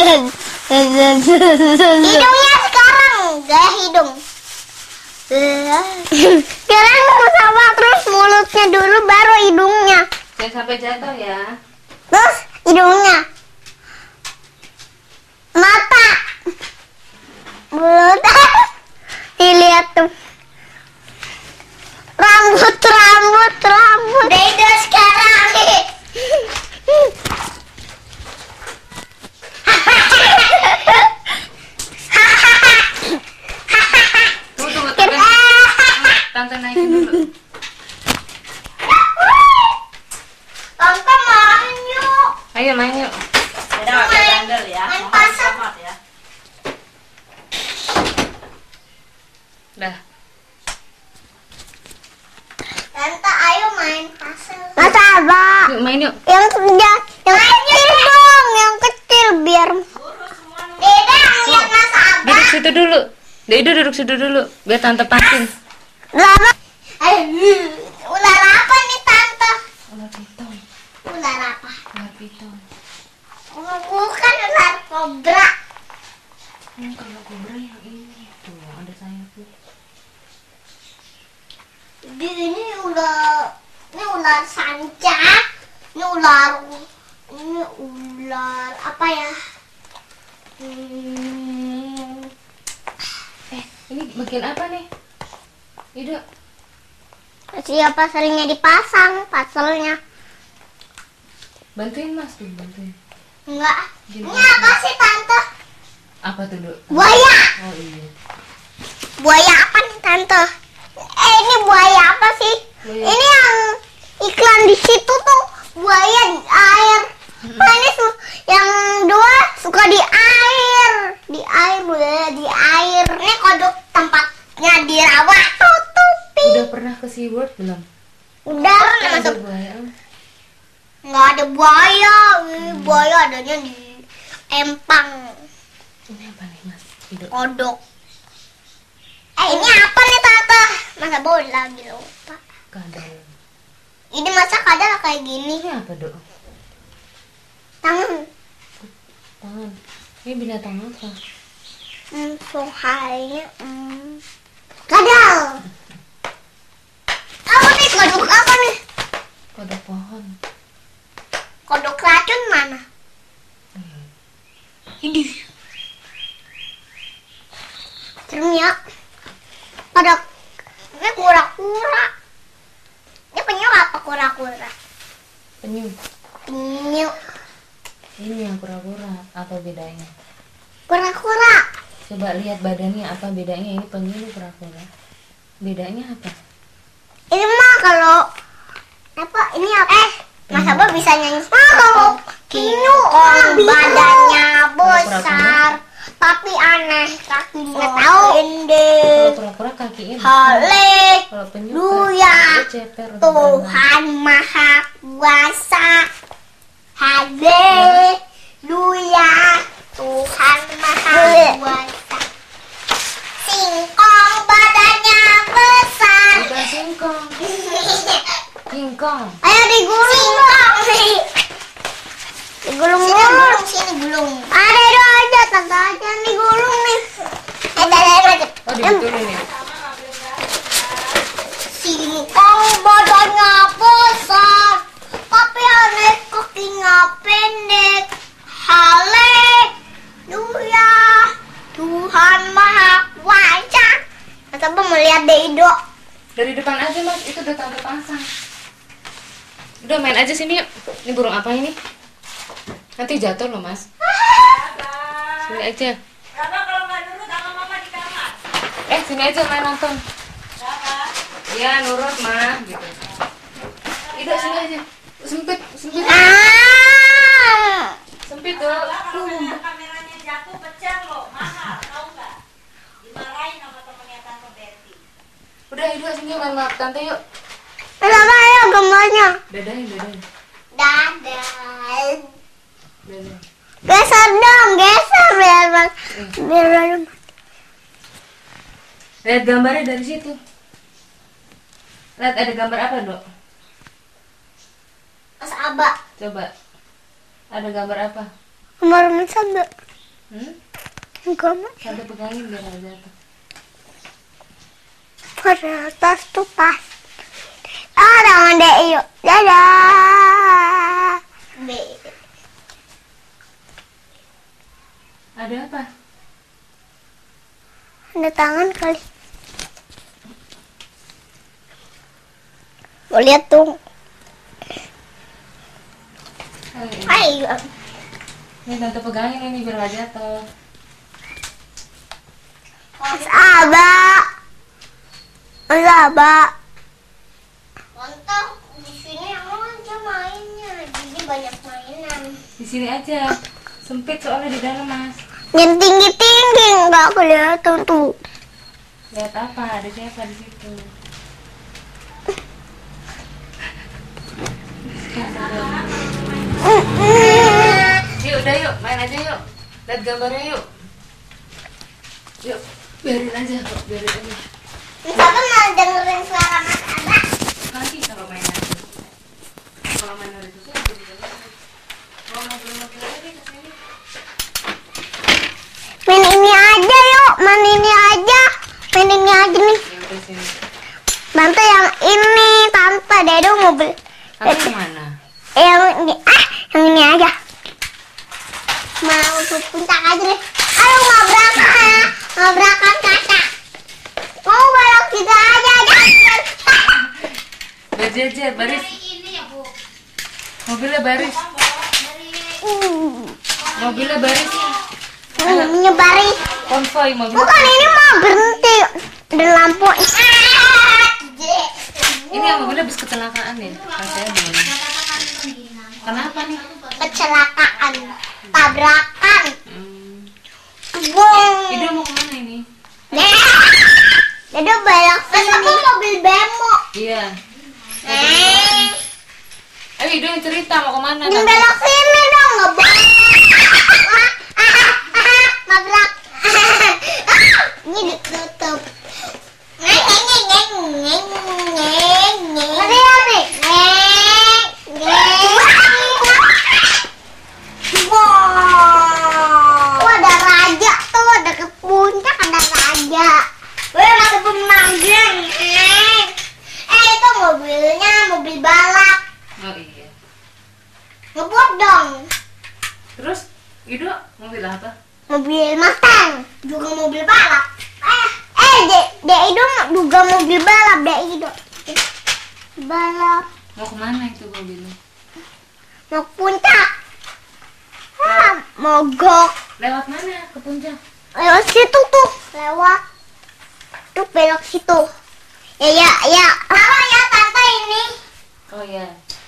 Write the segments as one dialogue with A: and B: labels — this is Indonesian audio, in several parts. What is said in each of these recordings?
A: Hidungnya sekarang, gaya hidung. Sekarang sama terus mulutnya dulu baru hidungnya.
B: Jangan sampai jatuh ya.
A: Terus hidungnya. Mata. Mulut. Dilihat tuh. Rambut. Beda sekarang.
B: Tunggu, tante naikin dulu.
A: Tante main yuk.
B: Ayo main yuk.
C: Udah pakai sandal ya.
A: Main
C: Makan
A: pasang.
C: tomat ya.
B: Dah.
A: Tante ayo main pasang. Masa apa?
B: Yuk main yuk.
A: Yang kecil dong, yang kecil biar. Deda lihat Mas Abah.
B: Duduk situ dulu. Duduk situ dulu. Biar tante pancing.
A: Lama. Ular apa nih tante?
B: Ular piton.
A: Ular apa?
B: Ular piton.
A: Oh, bukan ular kobra.
B: Kalau kobra yang ini tuh ada sayapnya.
A: Ini ular sanca. Ini ular apa ya?
B: Ini bagian apa nih? Ido.
A: Siapa seringnya dipasang paselnya?
B: Bantuin Mas tuh, bantuin.
A: Enggak.
B: Gini.
A: Ini apa sih tante?
B: Apa tuh, Dok?
A: Buaya.
B: Oh iya.
A: Buaya apa nih tante? Ini buaya apa sih?
B: Buaya.
A: Ini yang iklan di situ tuh buaya di air. Nah, ini yang dua suka di air, buaya di air. Ini kodok tempatnya dirawat tutupi.
B: Udah pernah ke SeaWorld belum?
A: Udah pernah
B: Ada
A: masuk.
B: buaya.
A: Nggak ada buaya. Buaya adanya di empang.
B: Ini apa nih, Mas? Ido.
A: Kodok. Ini apa nih tante? Masa bola lagi lupa.
B: Kadal.
A: Ini masa kadal kayak gini.
B: Ini apa, Dok?
A: Tangan.
B: Tangan. Ini binatang apa?
A: Sohalnya. Kadal. Apa nih kodok apa nih?
B: Kodok pohon.
A: Kodok racun mana? Ini. Serem ya. Kodok. Ini kura-kura. Ini penyu apa kura-kura?
B: Penyu.
A: Penyu.
B: Ini yang kura-kura. Apa bedanya?
A: Kura-kura.
B: Coba lihat badannya apa bedanya. Ini penyu, ini kura-kura. Bedanya apa?
A: Ini mah kalau apa? Ini apa? Mas Abah bisa nyanyi. Kalau penyu badannya besar, tapi aneh kakinya pendek.
B: Kalau kura-kura kakinya besar.
A: Halek.
B: Kalau penyu
A: Luya.
B: kakinya ceper. atau bagaimana?
A: Tuhan Maha Kuasa. Haleluya. Tuhan Maha Kuasa. Singkong badannya besar.
B: Bukan singkong. Singkong.
A: Ayo digulung. Singkong. Digulung dulu. Sini gulung. Ada aja, tante aja digulung nih. Ada.
B: Oh, dibetulin ya?
A: Singkong badannya besar, tapi aneh kakinya pendek. Haleluya, Tuhan Maha Kuasa. Mas Abah melihat Deido.
B: Dari depan aja, Mas. Itu udah tante pasang. Udah main aja sini yuk. Ini burung apa ini? Nanti jatuh loh, Mas. Sini aja.
C: Kenapa kalau nggak nurut sama mama di kamar?
B: Sini aja main nonton.
C: Kenapa?
B: Iya, nurut, mah gitu. Tidak, sini aja. Sempit. Sempit tuh.
C: Kalau kameranya jatuh pecah loh, mahal, tahu nggak? Dimarahin sama temennya Tante Betty.
B: Udah, Ido sini main maaf tante yuk.
A: Kenapa ya gambarnya?
B: Dadahin.
A: Dadah.
B: Dadah.
A: Geser dong, geser biar
B: Lihat gambarnya dari situ. Lihat ada gambar apa, Dok?
A: Mas Abah.
B: Coba. Ada gambar apa?
A: Gambar Mas Abah. Enggak mas.
B: Tante pegangin biar nggak jatuh.
A: Pada atas tuh pas. Tangan dek yuk. Dadah.
B: Ada apa?
A: Ada tangan kali. Mau lihat tuh. Ayo.
B: Ini tante pegangin ini biar nggak jatuh.
A: Mas Abah. Mas Abah. Mantap. Di sini aja mainnya. Jadi banyak mainan.
B: Di sini aja. Sempit soalnya di dalam mas.
A: Yang tinggi-tinggi nggak kelihatan tuh.
B: Lihat apa? Ada siapa di situ? Yuk, udah yuk, main aja yuk. Lihat gambarnya yuk. Yuk, biarin aja kok, biarin aja.
A: Misalkan mau dengerin suara Mas Abah.
B: Nanti kalau main aja. Kalau main hari itu jadi dengerin. Kalau mobil-mobil aja deh kesini.
A: Main ini aja yuk, main ini aja. Main ini aja nih.
B: Ya udah sini.
A: Tante yang ini, tante Dedo mobil.
B: Kamu kemana?
A: Yang ini, yang ini aja. Mau ke puncak aja nih. Ayo ngabrakan kakak. Mau balok kita aja, jangan.
B: Berjejer, baris. Mobilnya baris. Mobilnya baris.
A: Nyebarin.
B: Konvoy mobil.
A: Bukan, ini mau berhenti. Ada lampu.
B: Ini yang mobilnya habis kecelakaan ya? Rasanya gimana? Kenapa nih?
A: Kecelakaan, tabrakan.
B: Ida mau kemana ini?
A: Dedo belok sini. Itu mobil bemo.
B: Iya. Ayo Ida yang cerita mau kemana?
A: Yang belok sini dong, nggak boleh. Nabrak. Ini ditutup. Wow, ada raja tuh, ada ke puncak ada raja. Ada pemenang geng. Itu mobilnya mobil balap.
B: Oh iya.
A: Ngebut dong.
B: Terus Ida mobil apa?
A: Mobil Mustang, juga mobil balap. Dek Ido juga mobil balap, Dek Ido. Balap.
B: Mau kemana itu mobilnya?
A: Mau ke puncak. Mogok.
B: Lewat mana ke puncak?
A: Lewat situ tuh, lewat. Tuh belok situ. Ya. Apa ya tante ini?
B: Oh ya.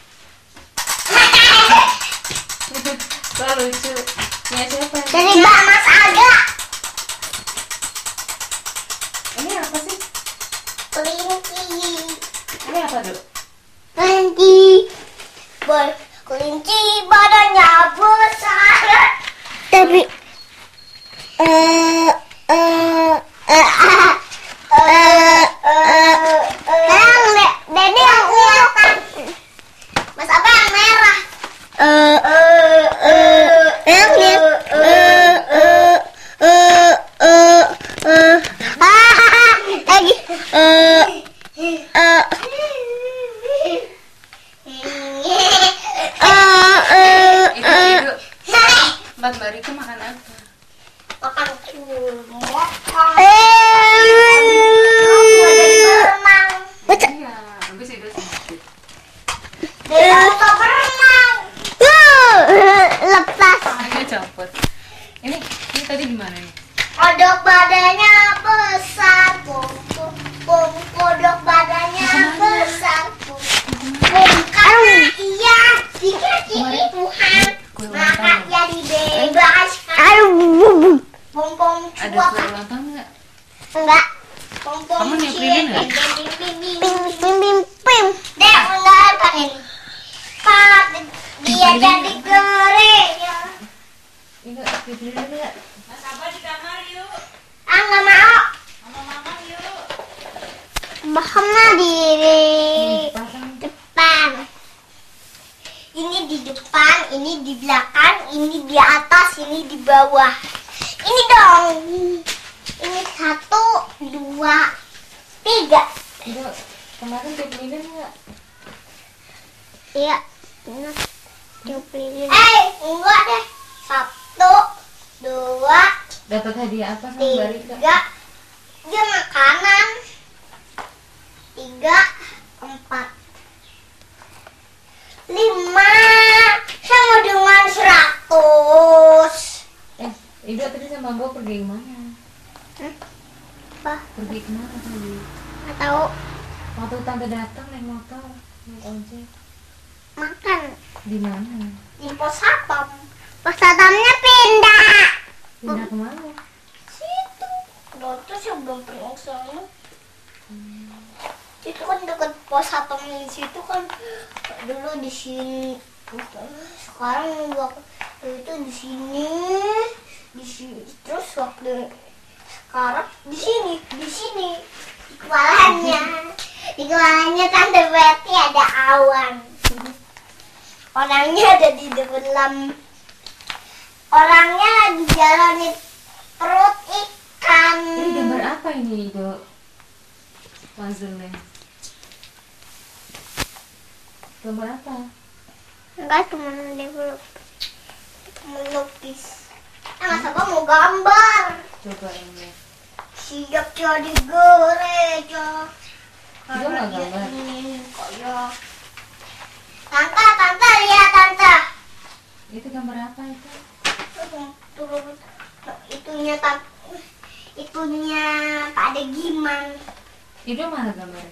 B: Kok lucu. Ya siapa?
A: Dari Mbak Mas Aga.
B: Ini apa sih?
A: Kelinci.
B: Ini apa dok?
A: Kelinci. Kelinci badannya besar. Tapi Dede yang kelihatan. Mas apa yang merah? Lagi.
B: Mbak Rika makan apa?
A: Makan
B: Iya, habis itu sedikit.
A: lepas.
B: Tangannya copot. Ini tadi gimana nih?
A: Kodok badannya besar, kodok badannya besar, karena ia dikasih Tuhan, maka jadi bebas. Pom-pom
B: Ada
A: cuap.
B: kue ulang tahun nggak?
A: Enggak. Pom-pom
B: Kamu niup lilin nggak?
A: Pim. Dek, enggak apa ini? Pak, dia jadi kering.
B: Enggak, beli enggak?
C: Mas Abah di kamar yuk.
A: Enggak mau.
C: Sama mama yuk.
A: Bahana di
B: Pasang.
A: depan. Ini di depan, ini di belakang, ini di atas, ini di bawah. Ini dong. Ini 1, 2, 3.
B: Ido, kemarin tiup lilin nggak?
A: Iya. Benar. Tiup lilin. Enggak deh. 1, 2,
B: Dapat hadiah apa sama Mbak Rika?
A: 3. Dia makanan. 3, 4, 5 sama dengan 100.
B: Ido tadi sama gue pergi kemana?
A: Apa?
B: Pergi kemana tadi?
A: Nggak tahu.
B: Waktu tante datang naik motor, naik ojek.
A: Makan
B: Di mana?
A: di pos satpam. Pos satpamnya pindah.
B: Pindah kemana?
A: Situ. Dokter sih belum pernah ke sana. Itu kan dekat pos satpam di situ kan. Dulu di sini. Sekarang waktu itu di sini. Terus waktu sekarang di sini. Di kepalanya Tante Betty ada awan. Orangnya ada di dalam. Orangnya lagi jalanin perut ikan.
B: Ini gambar apa ini, Ido? Puzzle-nya. Gambar apa?
A: Enggak, cuma develop. Melukis. Masa gua mau gambar.
B: Coba ini.
A: Siap jadi gereja.
B: Ido nggak gambar?
A: Kayak Tante, lihat Tante.
B: Itu gambar apa itu?
A: Itunya Pak De Giman.
B: Ido mana gambarnya?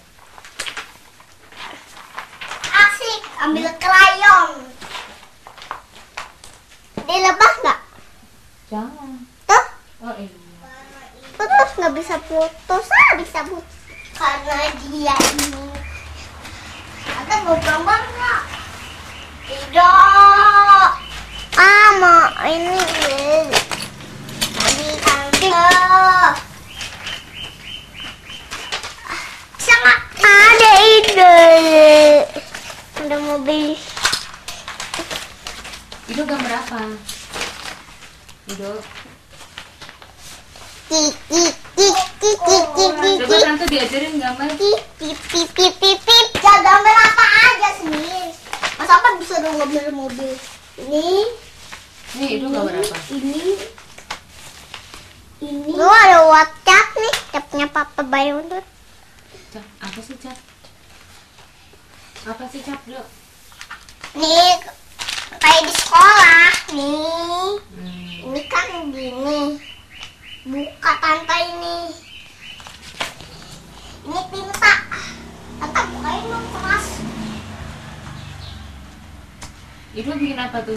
A: Asik, ambil krayon. Dilepas nggak?
B: Jangan.
A: Tuh,
B: Oh iya.
A: terus nggak bisa putus. Bisa putus karena dia ini. Ada mau gambar nggak? Tidak. Mau ini. Tadi Tante. Sama ada ide. Ada mobil.
B: Ido gambar apa? Ido. Coba tante diajarin gambar.
A: Pip. Ya gambar apa aja sendiri. Mas apa bisa dong gambar mobil? Ini.
B: Nih, Ido gambar apa?
A: Ini. Lu ada WhatsApp nih, capnya Papa Bayu tuh.
B: Cap, apa sih cap? Apa sih cap, Dok?
A: Nih, kayak di sekolah nih. Ini kan gini. Buka Tante ini. Ini tinta. Tante bukain dong, Mas.
B: Ido bikin apa tuh?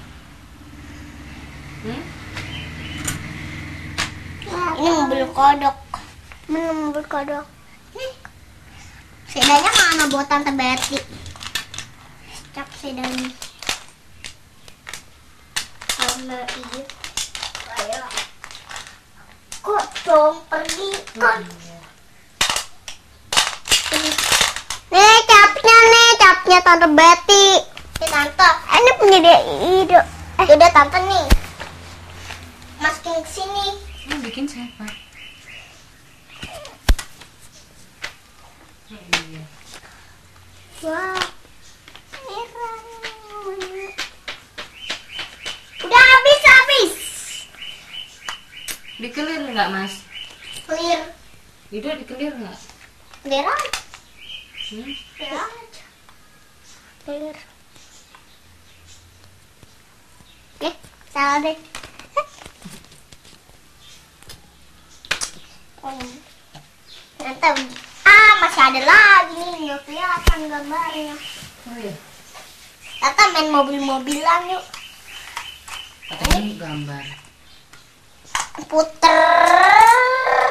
A: Ini mobil kodok. Mana mobil kodok? Nih. Sepedanya mana buat Tante Betty? Cap sepedanya. Sama iya. Kayak kok dong pergi kan? Nih capnya Tante Betty. Tante, ini punya dia ide. Udah Tante nih. Masukin ke sini.
B: Ini bikin siapa? Oh, iya.
A: Wow. Udah habis.
B: Dikelir nggak, Mas?
A: Clear.
B: Ido dikelir nggak?
A: Clear aja.
B: Hmm?
A: Clear aja. Clear. Salah deh. Nanti masih ada lagi nih, nggak kelihatan gambarnya.
B: Oh iya.
A: Tata main mobil-mobilan yuk.
B: Katanya gambar.
A: Puter.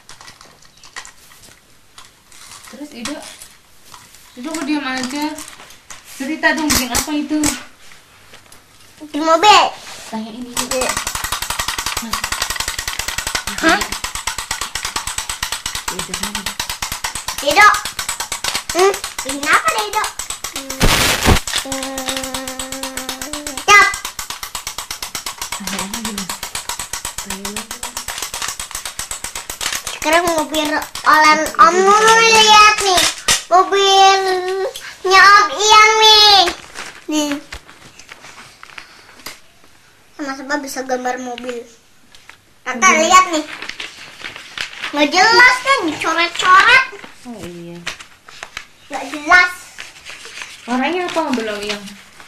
B: Terus Ido kok diam aja? Cerita dong, bikin apa itu?
A: Di mobil.
B: Tanya ini.
A: Hah?
B: Ido mana?
A: Dedo. Bikin apa Dedo? Cap.
B: Tanya apa dulu? Tanya
A: Sekarang mobil olan Om Nunu lihat nih. Mobilnya Om Ian nih. Nih. Sama Sebab bisa gambar mobil. Tante lihat nih. Nggak jelas kan, dicoret-coret.
B: Oh iya.
A: Nggak jelas.
B: Warnanya apa belum yang?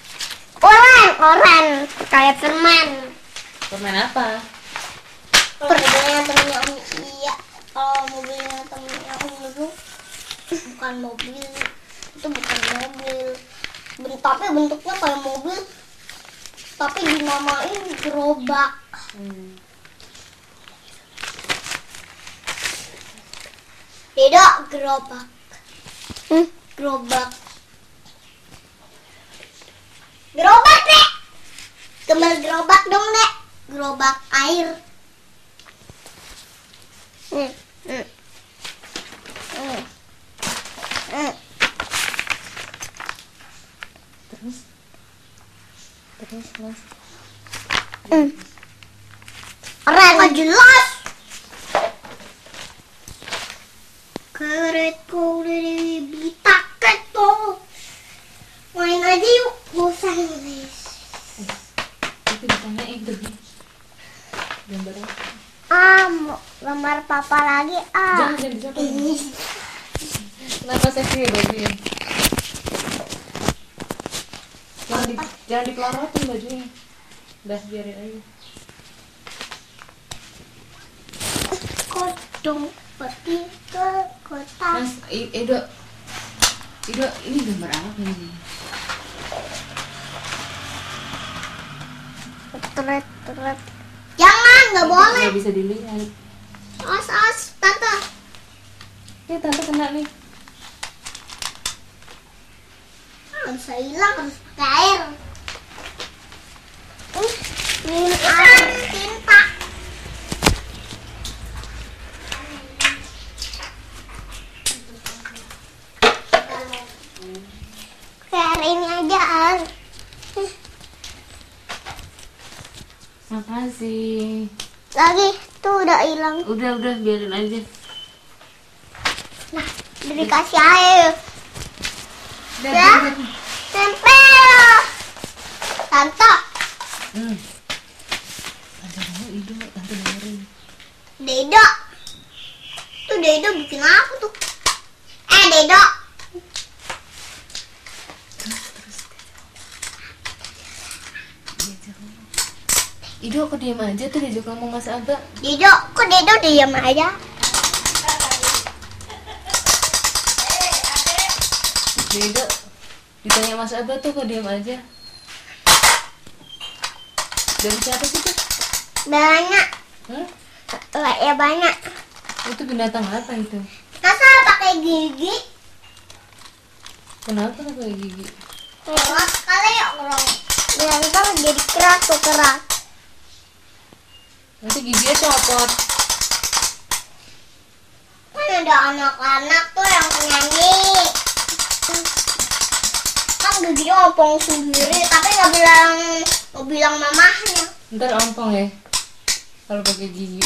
A: Oren. Kayak permen.
B: Permen apa?
A: Kalau mobilnya temennya Om Iya. Kalau mobilnya temennya Om Nunu bukan mobil. Itu bukan mobil. Tapi bentuknya kayak mobil. Tapi dinamain gerobak. Tidak gerobak. Gerobak. Gerobak, Dek. Gambar gerobak dong, Dek. Gerobak air.
B: Terus mas.
A: Keren. Nggak jelas. Keretku udah dibeli taket tuh. Main aja yuk. Bosan nulis.
B: Itu ditanyain tuh. Gambarnya.
A: Mau gambar papa lagi.
B: Jangan dicoba. Kenapa seksi bajunya? Jangan dipelorotin bajunya. Udah biarin aja.
A: Kodong pergi ke kota.
B: Mas, Edo, ini gambar apa ini?
A: Teret. Jangan, nggak boleh.
B: Nggak bisa dilihat.
A: As, tante.
B: Ya tante kena nih.
A: Nggak bisa hilang, harus pakai air. Minum air tinta. Kayak ini aja, An.
B: Makasih.
A: Lagi, tuh udah hilang.
B: Udah biarin aja.
A: Nah, udah dikasih air.
B: Udah,
A: Ya, tempel. Tante,
B: Ada mau Ido, tante dengerin.
A: Dedo. Tuh Dedo bikin apa tuh? Dedo.
B: Ido kok diam aja tuh diajak ngomong Mas Aba.
A: Dedo, kok Dedo diam aja?
B: Ido ditanya Mas Aba tuh kok diam aja. Dari siapa sih tuh?
A: Banyak.
B: Hah?
A: Ya banyak.
B: Itu binatang apa itu?
A: Masa pakai gigi?
B: Kenapa pakai gigi?
A: Keras kali ya orang. Ya ntar jadi keras tuh keras.
B: Nanti giginya copot.
A: Kan ada anak-anak tuh yang nyanyi. Kan giginya opong sendiri, tapi nggak bilang mamahnya.
B: Ntar ompong ya. Kalau pakai gigi.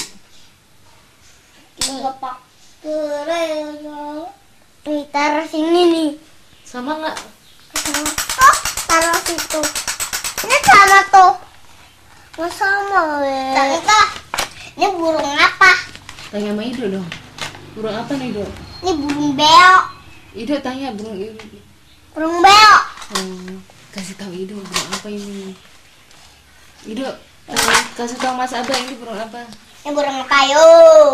A: Nggak pakai. Nih taruh sini nih.
B: Sama nggak?
A: Oh, taruh situ. Ini sama tuh. Nggak sama ya. Tante, ini burung apa?
B: Tanya sama Ido dong. Burung apa nih Ido?
A: Ini burung beo.
B: Ido tanya burung Ido.
A: Burung beo.
B: Kasih tahu Ido burung apa ini. Ido, kasih tahu Mas Aba ini burung apa?
A: Ini burung kayu.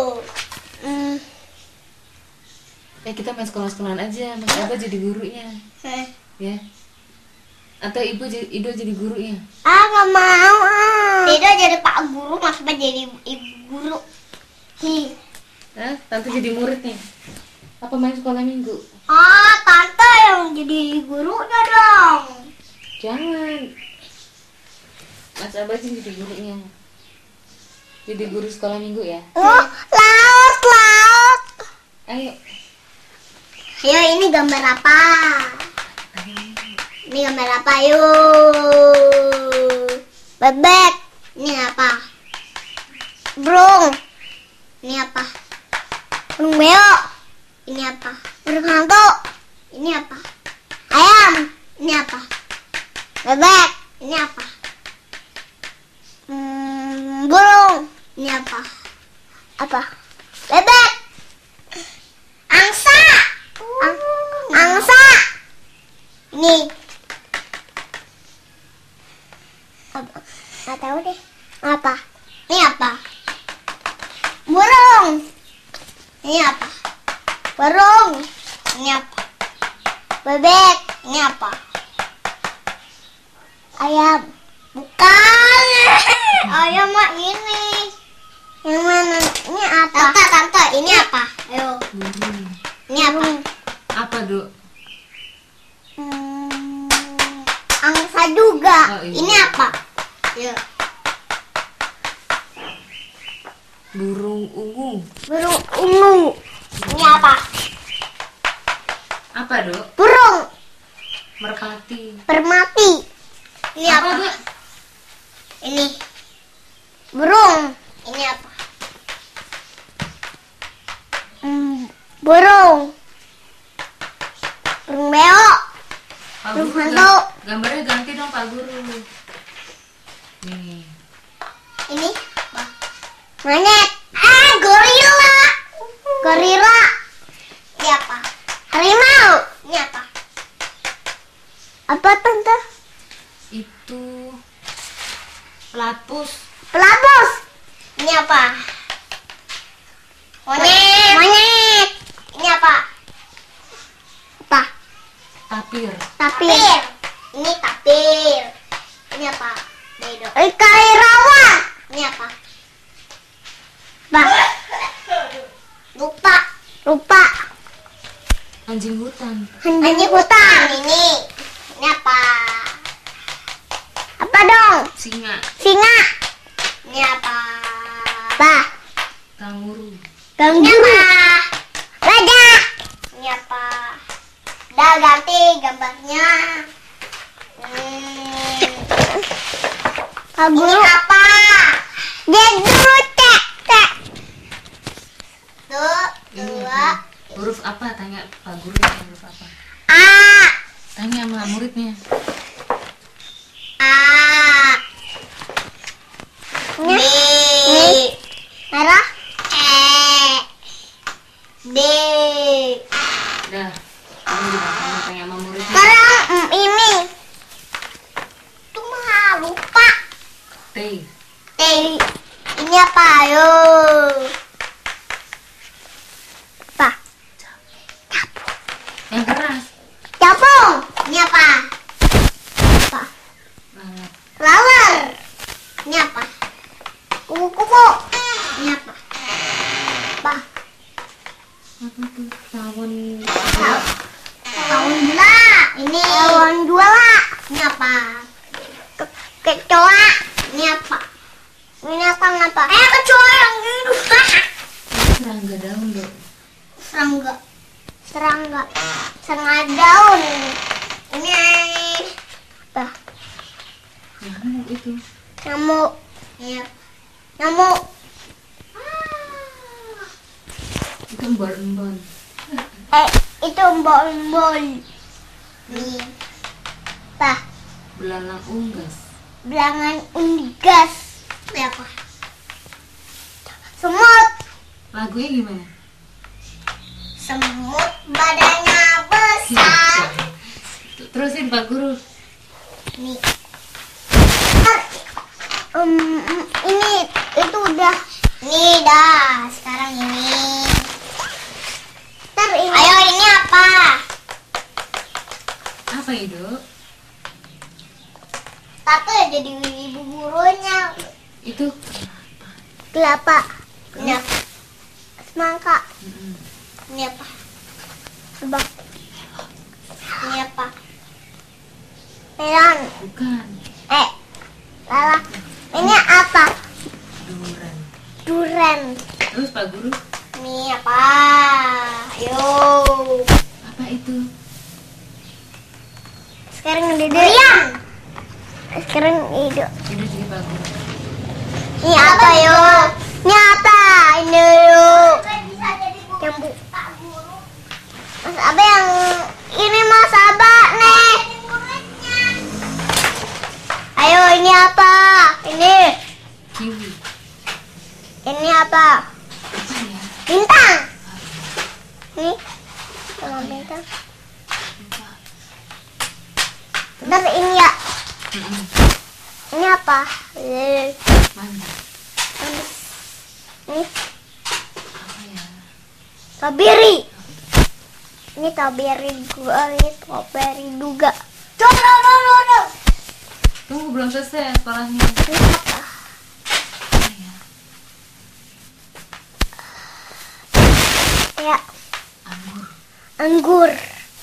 B: Kita main sekolah-sekolahan aja. Mas Aba jadi gurunya. Ya. Atau Ido jadi gurunya.
A: Nggak mau. Ido jadi pak guru, Mas Aba jadi ibu guru.
B: Tante jadi muridnya. Apa main sekolah minggu?
A: Tante yang jadi gurunya dong.
B: Jangan. Mas Aba sih jadi gurunya. Jadi guru sekolah minggu ya.
A: Laut.
B: Ayo.
A: Ayo, ini gambar apa? Ini gambar apa? Yuk. Bebek. Ini apa? Burung. Ini apa? Burung beo. Ini apa? Burung hantu. Ini apa? Ayam. Ini apa? Bebek. Ini apa? Burung. Ini apa? Apa? Bebek. Angsa. Angsa. Ini. Apa? Nggak tahu deh. Apa? Ini apa? Burung. Ini apa? Burung. Ini apa? Bebek. Ini apa? Ayam. Bukan. Ayam mah ini. Yang mana? Ini apa? Tante, ini apa? Ayo.
B: Burung.
A: Ini apa?
B: Apa, Dok?
A: Angsa juga.
B: Oh, iya.
A: Ini apa? Ayo.
B: Burung ungu.
A: Burung ungu. Ini apa?
B: Apa, Dok?
A: Burung.
B: Merpati.
A: Permati. Ini apa?
B: Dok?
A: Ini. Burung. Ini apa? Burung. Burung beo.
B: Pak
A: Burung
B: Guru,
A: hantu.
B: gambarnya ganti dong, Pak Guru. Nih.
A: Ini apa? Monyet. Gorila. Gorila. Ini apa? Harimau. Ini apa? Apa, Tante?
B: Itu pelapus.
A: Pelapus. Ini apa? Monyet. Monyet. Ini apa? Apa?
B: Tapir.
A: Tapir. Ini tapir. Ini apa? Ikan rawa. Ini apa? Apa? Lupa.
B: Anjing hutan.
A: Anjing hutan. Ini apa? Apa dong?
B: Singa.
A: Singa. Ini apa? Apa?
B: Kanguru.
A: Ganggu. Raja. Ini apa? Udah ganti gambarnya. Ini apa? Jedut. Dua.
B: Huruf apa? Tanya Pak Guru, huruf apa?
A: A.
B: Tanya sama muridnya.
A: A. B. Merah. E. D.
B: Dah. Kamu juga sama tanya sama muridnya.
A: Sekarang ini. Itu mah lupa.
B: T.
A: T. Ini apa? Ayo. Apa?
B: Yang keras.
A: Capung. Ini apa? Apa?
B: Lalat.
A: Laler. Ini apa? Kupu-kupu. Ini apa? Apa?
B: Apa tuh? Tawon.
A: Tawon jula. Ini tawon jula. Ini apa? Kecoa. Ini apa? Ini apa? Kecoa yang hidup.
B: Serangga daun, Dok.
A: Serangga. Serangga daun. Ini apa?
B: Nyamuk itu.
A: Nyamuk. Nyamuk.
B: Itu embon-embon.
A: Itu embol-embol. Nih. Apa?
B: Belalang unggas.
A: Belangan unggas. Ini apa? Semut.
B: Lagunya gimana?
A: Semut badannya besar.
B: Terusin Pak Guru.
A: Nih. Ini itu udah. Nih dah. Sekarang ini. Ntar ini. Ayo ini apa?
B: Apa itu?
A: Tante jadi ibu gurunya.
B: Itu
A: Kelapa. Ini apa? Semangka.
B: Mm-mm.
A: Ini apa? Coba. Ini apa? Melon.
B: Bukan.
A: Lala. Ini apa?
B: Duren.
A: Duren.
B: Terus Pak Guru,
A: Ini apa? Ayo.
B: apa itu?
A: Sekarang udah durian. Sekarang itu.
B: Ini juga Pak Guru.
A: Ini apa yo? Ini apa? Ini yo. Yang apa?
B: Mana?
A: Ini
B: Apa ya?
A: strawberry. Ini strawberry juga, ini strawberry juga. Tuh.
B: Tunggu, belum selesai sekolahnya.
A: Ini apa?
B: Apa ya?
A: Ya,
B: Anggur.
A: anggur.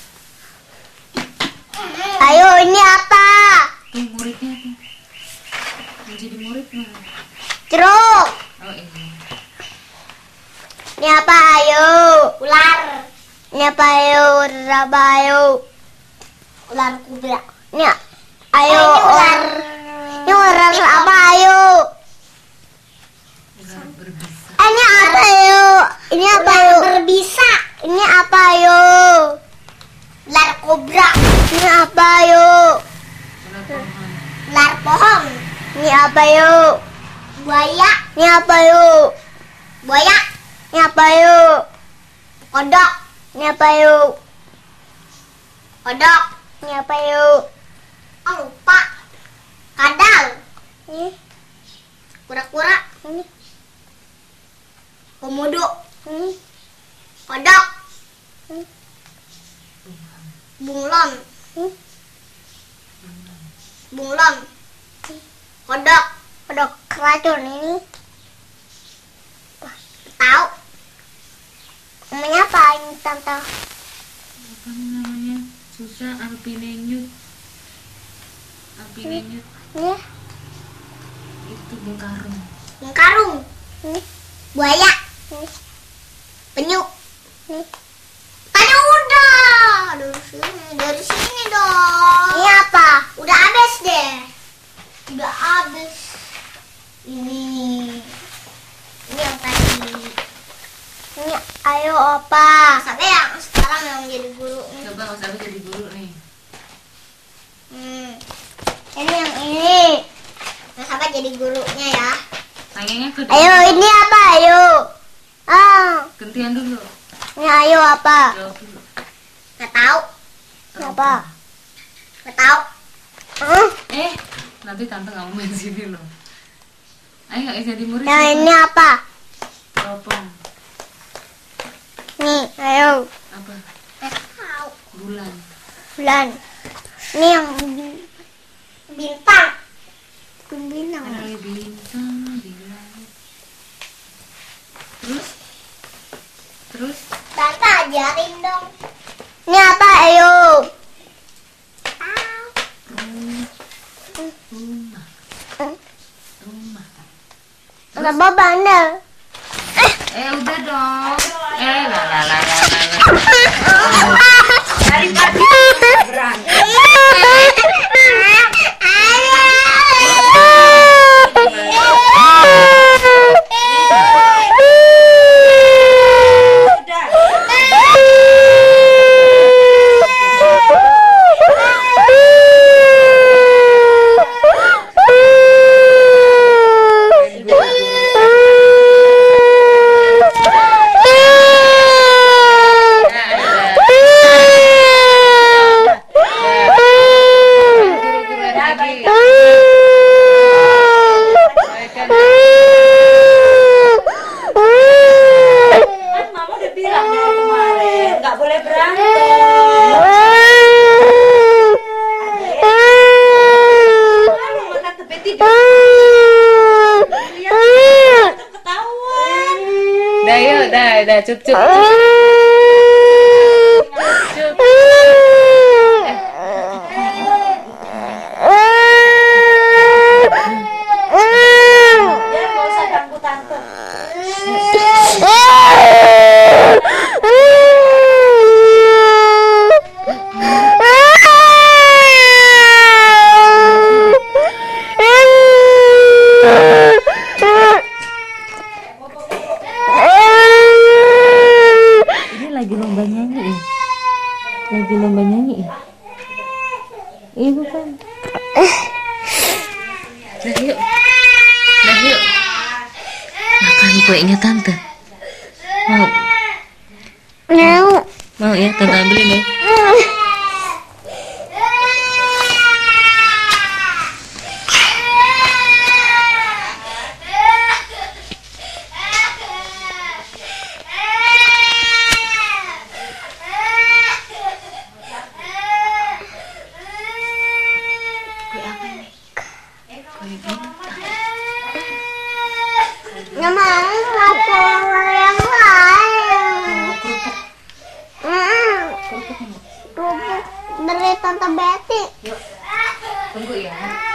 A: Ayo, ini apa?
B: Tuh muridnya tuh. Yang jadi murid mana?
A: Jeruk.
B: Oh ini.
A: Ini apa? Ayo. Ular. Ini apa? Ayo. Apa? Ayo. Ular kubra. Ini ayo ular. Ini ular apa? Ayo.
B: Ular berbisa.
A: Ini apa? Ayo. Ini apa? Ayo. Berbisa. Ini apa? Ayo. Ular kubra. Ini apa? Ayo.
B: Ular pohon.
A: Ular pohon. Ini apa? Ayo. Buaya. Ini apa? Ayo. Buaya. Ini apa? Ayo. Kodok. Ini apa? Ayo. Kodok. Ini apa? Ayo. Oh, lupa. Kadal. Ini. Kura-kura. Ini. Komodo. Ini. Kodok. Ini. Bunglon. Ini. Bunglon. Kodok. Kodok racun ini. Tahu. Namanya apa ini tante?
B: Apa namanya? Susah. Alpinenyut. Alpinenyut.
A: Ini
B: Itu bengkarung.
A: karung. Ini buaya. Ini penyu. Ini tadi udah dari sini dong. Ini apa? Udah habis deh. Udah habis. Ini yang tadi. Ini ayo apa? Sampai yang sekarang yang jadi guru.
B: Coba Mas Abi jadi guru nih.
A: Ini yang ini. Mas apa jadi gurunya ya?
B: Tanyanya ke
A: Ayo ini apa? Ayo.
B: Gantian dulu.
A: Ini ayo apa?
B: Jawab dulu.
A: Nggak tahu. Apa? Nggak tahu.
B: Nanti tante nggak mau main sini loh. Ayo jadi murid.
A: Yang ini apa?
B: Teropong.
A: Nih, ayo.
B: Apa?
A: Nggak tahu.
B: Bulan.
A: Bulan. Ini yang bintang. Bintang.
B: Ada bintang di langit. Terus
A: Tante ajarin dong. Ini apa? Ayo.
B: rumah. Rumah.
A: Apa bandel?
B: Udah dong. La.
C: Dari pagi berantem. Udah.
B: Guru-guru lagi.
C: Kan mama udah bilang dari kemarin nggak boleh berantem. Kalau makan tepe tidur. Lihat ketahuan.
B: Dah, cup.
C: Ya nggak usah ganggu tante.
B: Ini lagi lomba nyanyi ya? Lagi lomba nyanyi ya? Iya bukan. Dah yuk. Makan kuenya tante. Mau ya, tante ambilin ya.
A: Tante Betty.
B: Yuk, tunggu ya.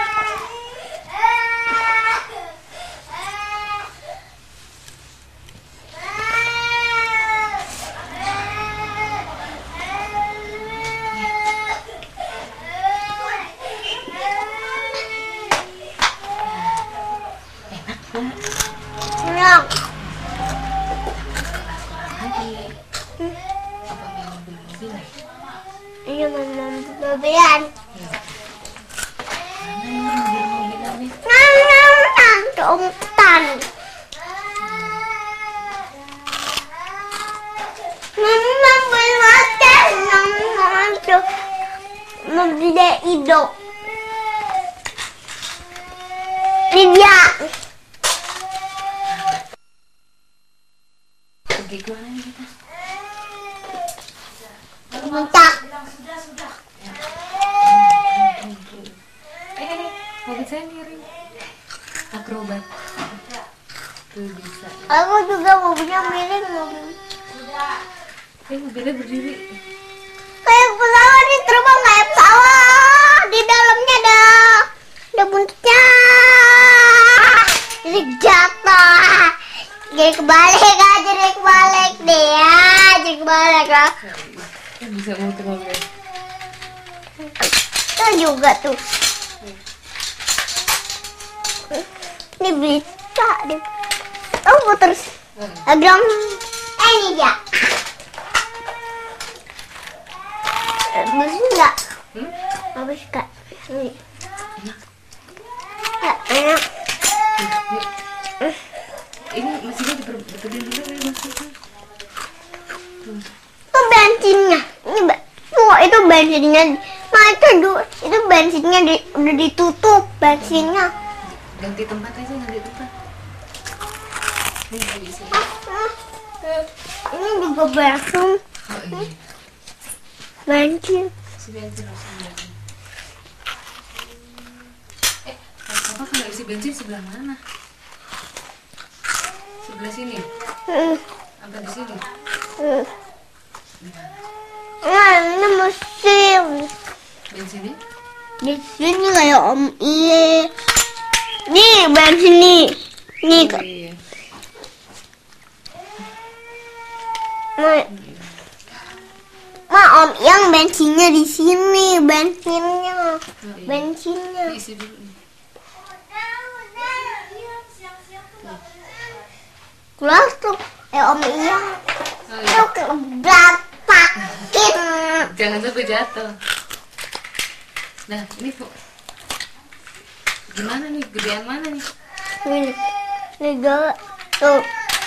A: Enak.
B: Apa mau mobil mobil?
A: Ini mobil-mobilan.
B: Mana yang mobil-mobilan nih?
A: Nang, keumpetan. Mobil macam mobil hidup. Ini dia.
B: Pergi kemana nih kita?
A: Puncak.
B: Mobil saya miring. Akrobat. Tuh bisa.
A: Aku juga mobilnya miring mobil.
B: Mobilnya berdiri.
A: Kayak pesawat nih, terbang kayak pesawat. Di dalamnya ada buntutnya. Jadi jatuh. Jadi kebalik aja, jadi kebalik deh ya. Jadi kebalik lah.
B: Bisa muter mobil.
A: Itu juga tuh. Ini bisa deh. Oh puter. Agam. Ini dia. Habis enggak? Habis enggak? Ini. Enak.
B: Ini mesinnya diperbedain dulu ya maksudnya.
A: Itu bensinnya. Itu bensinnya. Itu bensinnya udah ditutup bensinnya.
B: Ganti tempat aja, ganti tempat. Ini bisa.
A: Ini juga bensin.
B: Oh iya.
A: Bensin.
B: Si bensin langsung bensin. Apa kalau isi bensin sebelah mana? Sebelah sini? Apa di sini?
A: Nah, ini mesin.
B: Bensinnya?
A: Di sini kayak Om Iye. Nih bensin nih. Nih
B: Oh, iya.
A: Om yang bensinnya di sini, bensinnya.
B: Oh, iya.
A: Bensinnya.
B: Diisi dulu nih.
A: Keluar tuh. Om Iyang.
B: Oh, iya.
A: Tuh berantakin.
B: Jangan sampai jatuh. Nah, ini kok gimana nih? Gedean mana nih?
A: Ini galak. Tuh.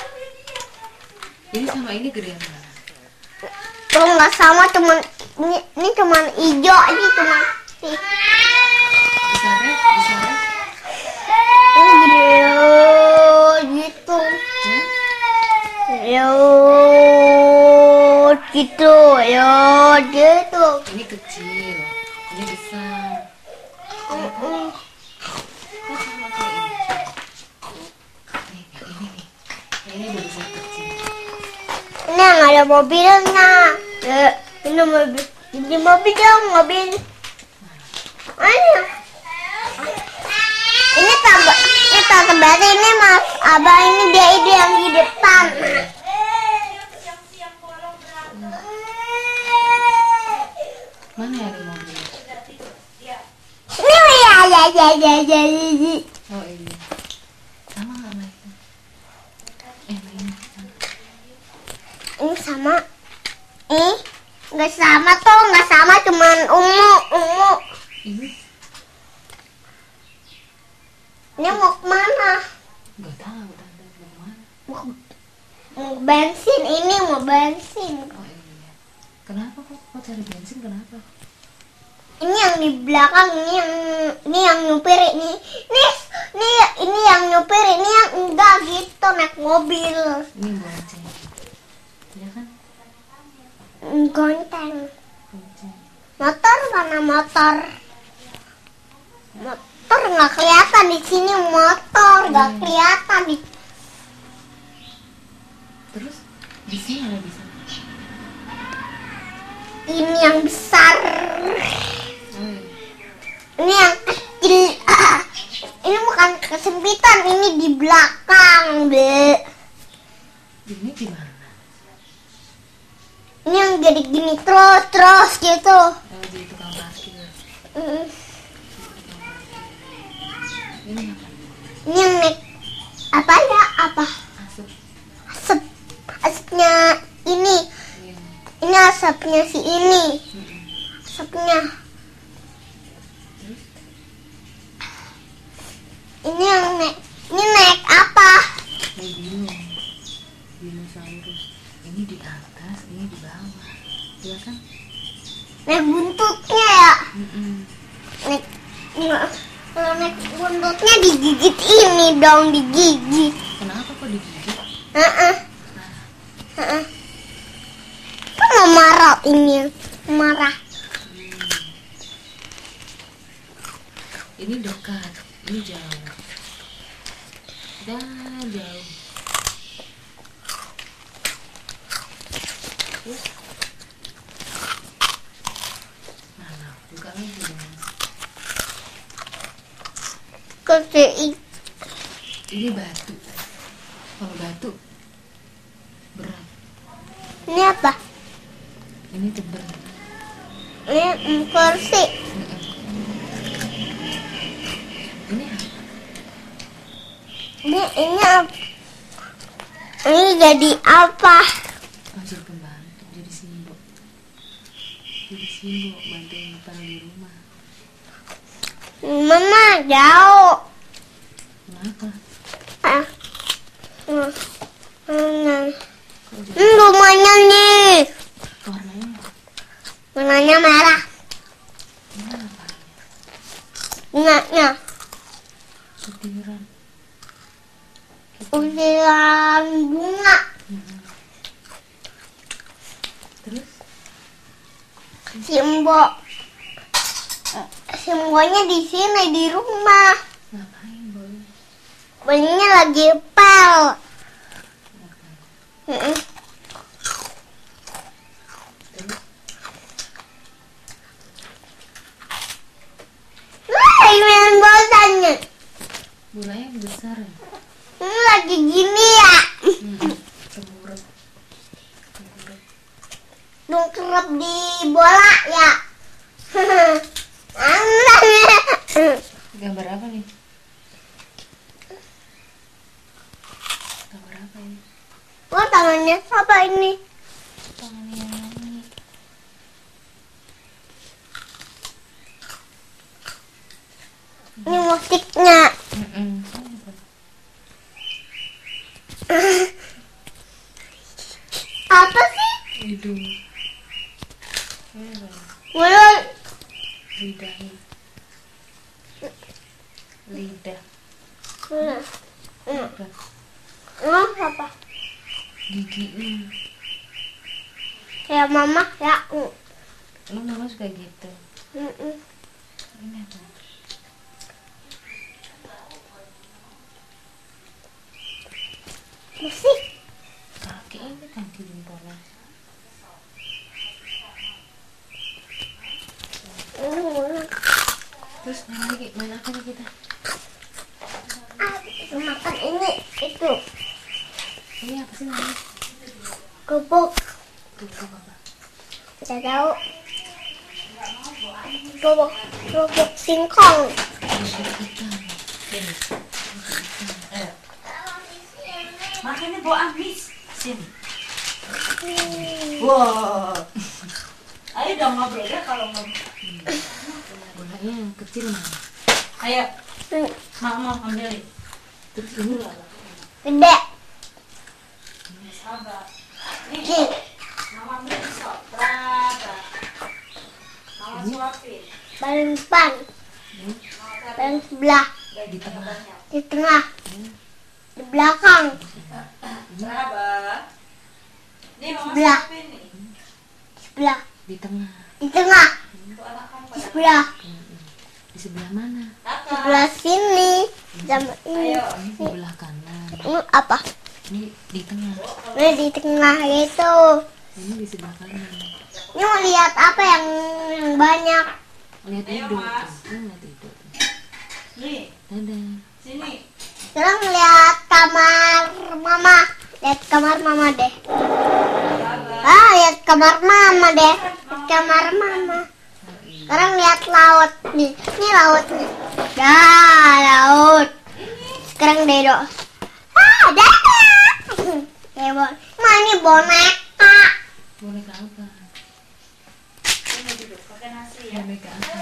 B: Ini sama ini gedean mana?
A: Tuh nggak sama, cuman ini cuman hijau, ini cuman
B: Besarnya?
A: ini gede gitu. Yo gitu, yo gitu.
B: Ini kecil, ini besar. Kok sama kayak ini? Nih. Ini baru besar kecil.
A: Ini yang ada mobilnya. Ini mobil dong, mobil. Ini tante Betty, ini Mas Abah, ini dia ide yang di depan.
B: Mana ya ada mobil?
A: Ini ya.
B: Oh ini. Sama nggak mainnya? Mainnya.
A: Ini sama. Nggak sama tuh, nggak sama, cuman ungu.
B: Ini?
A: Ini mau kemana?
B: Nggak tahu tante mau mana.
A: Mau bensin, ini mau bensin.
B: Oh iya. Kenapa kok cari bensin? Kenapa?
A: Ini yang di belakang, ini yang nyupir, ini yang nyupir, ini yang enggak gitu naik mobil.
B: Ini bonceng. Ya kan?
A: Gonceng.
B: Bonceng.
A: Motor mana motor? Motor nggak kelihatan di sini, motor nggak kelihatan di.
B: Terus di sini ada di sana.
A: Ini yang besar. Ini yang kecil. Ini bukan kesempitan, ini di belakang, Be.
B: Ini gimana?
A: Ini yang jadi gini terus gitu.
B: Oh, jadi tukang parkir.
A: Mm.
B: Ini apa?
A: Ini yang naik apa ya? Apa?
B: Masuk.
A: Asap. Asapnya ini.
B: Iya.
A: Ini asapnya si ini. Asapnya. Ini yang naik. Ini naik apa?
B: Kayak bingung. Dinosaurus. Ini di atas, ini di bawah. Iya kan?
A: Naik buntutnya ya.
B: Mm-mm.
A: Kalau naik buntutnya digigit ini dong, digigit.
B: Kenapa kok digigit?
A: Heeh. Heeh. Kan mau marah ini, marah.
B: Ini dekat, ini jauh. Dan jauh. Terus mana? Buka lagi dong.
A: Kasih
B: Ini batu. Kalau batu berat.
A: ini apa?
B: Ini tebal.
A: Ini kursi.
B: Ini apa?
A: Ini apa? Ini jadi apa?
B: Oh, jadi pembantu, jadi simbol. Jadi simbol bantuin depan di rumah.
A: Mama jauh.
B: Kenapa?
A: Ah.
B: Kok jadi
A: Rumahnya nih.
B: warnanya?
A: Warnanya merah.
B: Ini apa?
A: Bunganya
B: Ketiran.
A: usiran bunga.
B: Terus?
A: Simbolnya di sini di rumah.
B: Ngapain boy?
A: Bunyinya lagi pel.
B: Terus?
A: Ini main bolanya.
B: Bolanya besar ya?
A: Ini lagi gini ya.
B: Tengurap. Tengurap.
A: Nungkrep di bola ya.
B: Gambar apa nih? Gambar apa ini?
A: Wah, tangannya apa ini?
B: Tangannya yang nyanyi.
A: Ini musiknya. Apa sih?
B: Hidung.
A: Mulut.
B: Lidahnya. Lidah. Apa?
A: Apa?
B: Giginya.
A: Kayak mama ya.
B: Lu mama suka gitu. Ini apa?
A: Musik.
B: Kaki ini kaki jempolnya. Terus main apa nih kita?
A: Makan ini itu
B: Ini apa sih namanya?
A: kerupuk.
B: Kerupuk apa?
A: Tidak tahu. Kerupuk singkong.
B: Kerupuk ikan.
C: Makanya bawa amis sini. Wow. Ayo dong ngobrol ya kalau ngobrol.
B: Bolanya yang kecil mana?
C: Ayo, mama ambilin.
B: Terus ini
A: Gede.
C: Sabar.
A: Nih.
C: Nih, mama ambil pisau. Berapa? Mama suapin.
A: Paling depan. Paling sebelah.
B: di tengah.
A: Di tengah. Di belakang.
C: Berapa? Nih mama
A: Sebelah.
C: suapin nih.
A: Sebelah.
B: Di tengah.
A: Di tengah.
C: Untuk anak kamu
A: Di
C: pada.
A: sebelah.
B: Di sebelah mana?
C: Kakak.
A: Sebelah sini. Sama ini.
C: Ayo.
B: Ini sebelah kanan.
A: Ini apa?
B: Ini di tengah.
A: Ini di tengah gitu.
B: Ini di sebelah kanan.
A: Ini mau lihat apa yang banyak.
B: Lihat
C: Ayo,
B: Ido.
C: Mas.
B: Lihat Ido.
C: Nih,
B: Dadah.
C: sini.
A: Sekarang lihat kamar mama. Lihat kamar mama deh. Lihat kamar mama deh. Lihat kamar mama. Sekarang lihat laut nih. Ini lautnya. Dah, laut. Sekarang Dedo. Dadah. Ma, ini boneka.
B: Boneka apa?
C: Sini duduk, pakai nasi ya.
B: Boneka apa?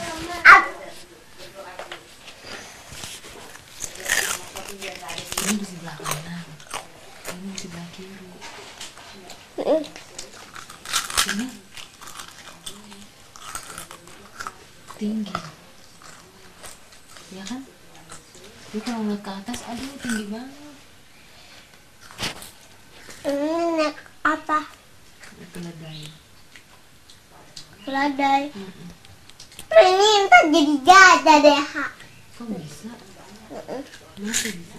B: Ini di sebelah kanan. Ini di sebelah kiri. Ini tinggi. Ya kan? Dia kalau ngeliat ke atas, aduh tinggi banget.
A: Ini naik apa?
B: Keledai.
A: Keledai. Ini ntar jadi gajah deh.
B: Kok bisa? Kenapa bisa?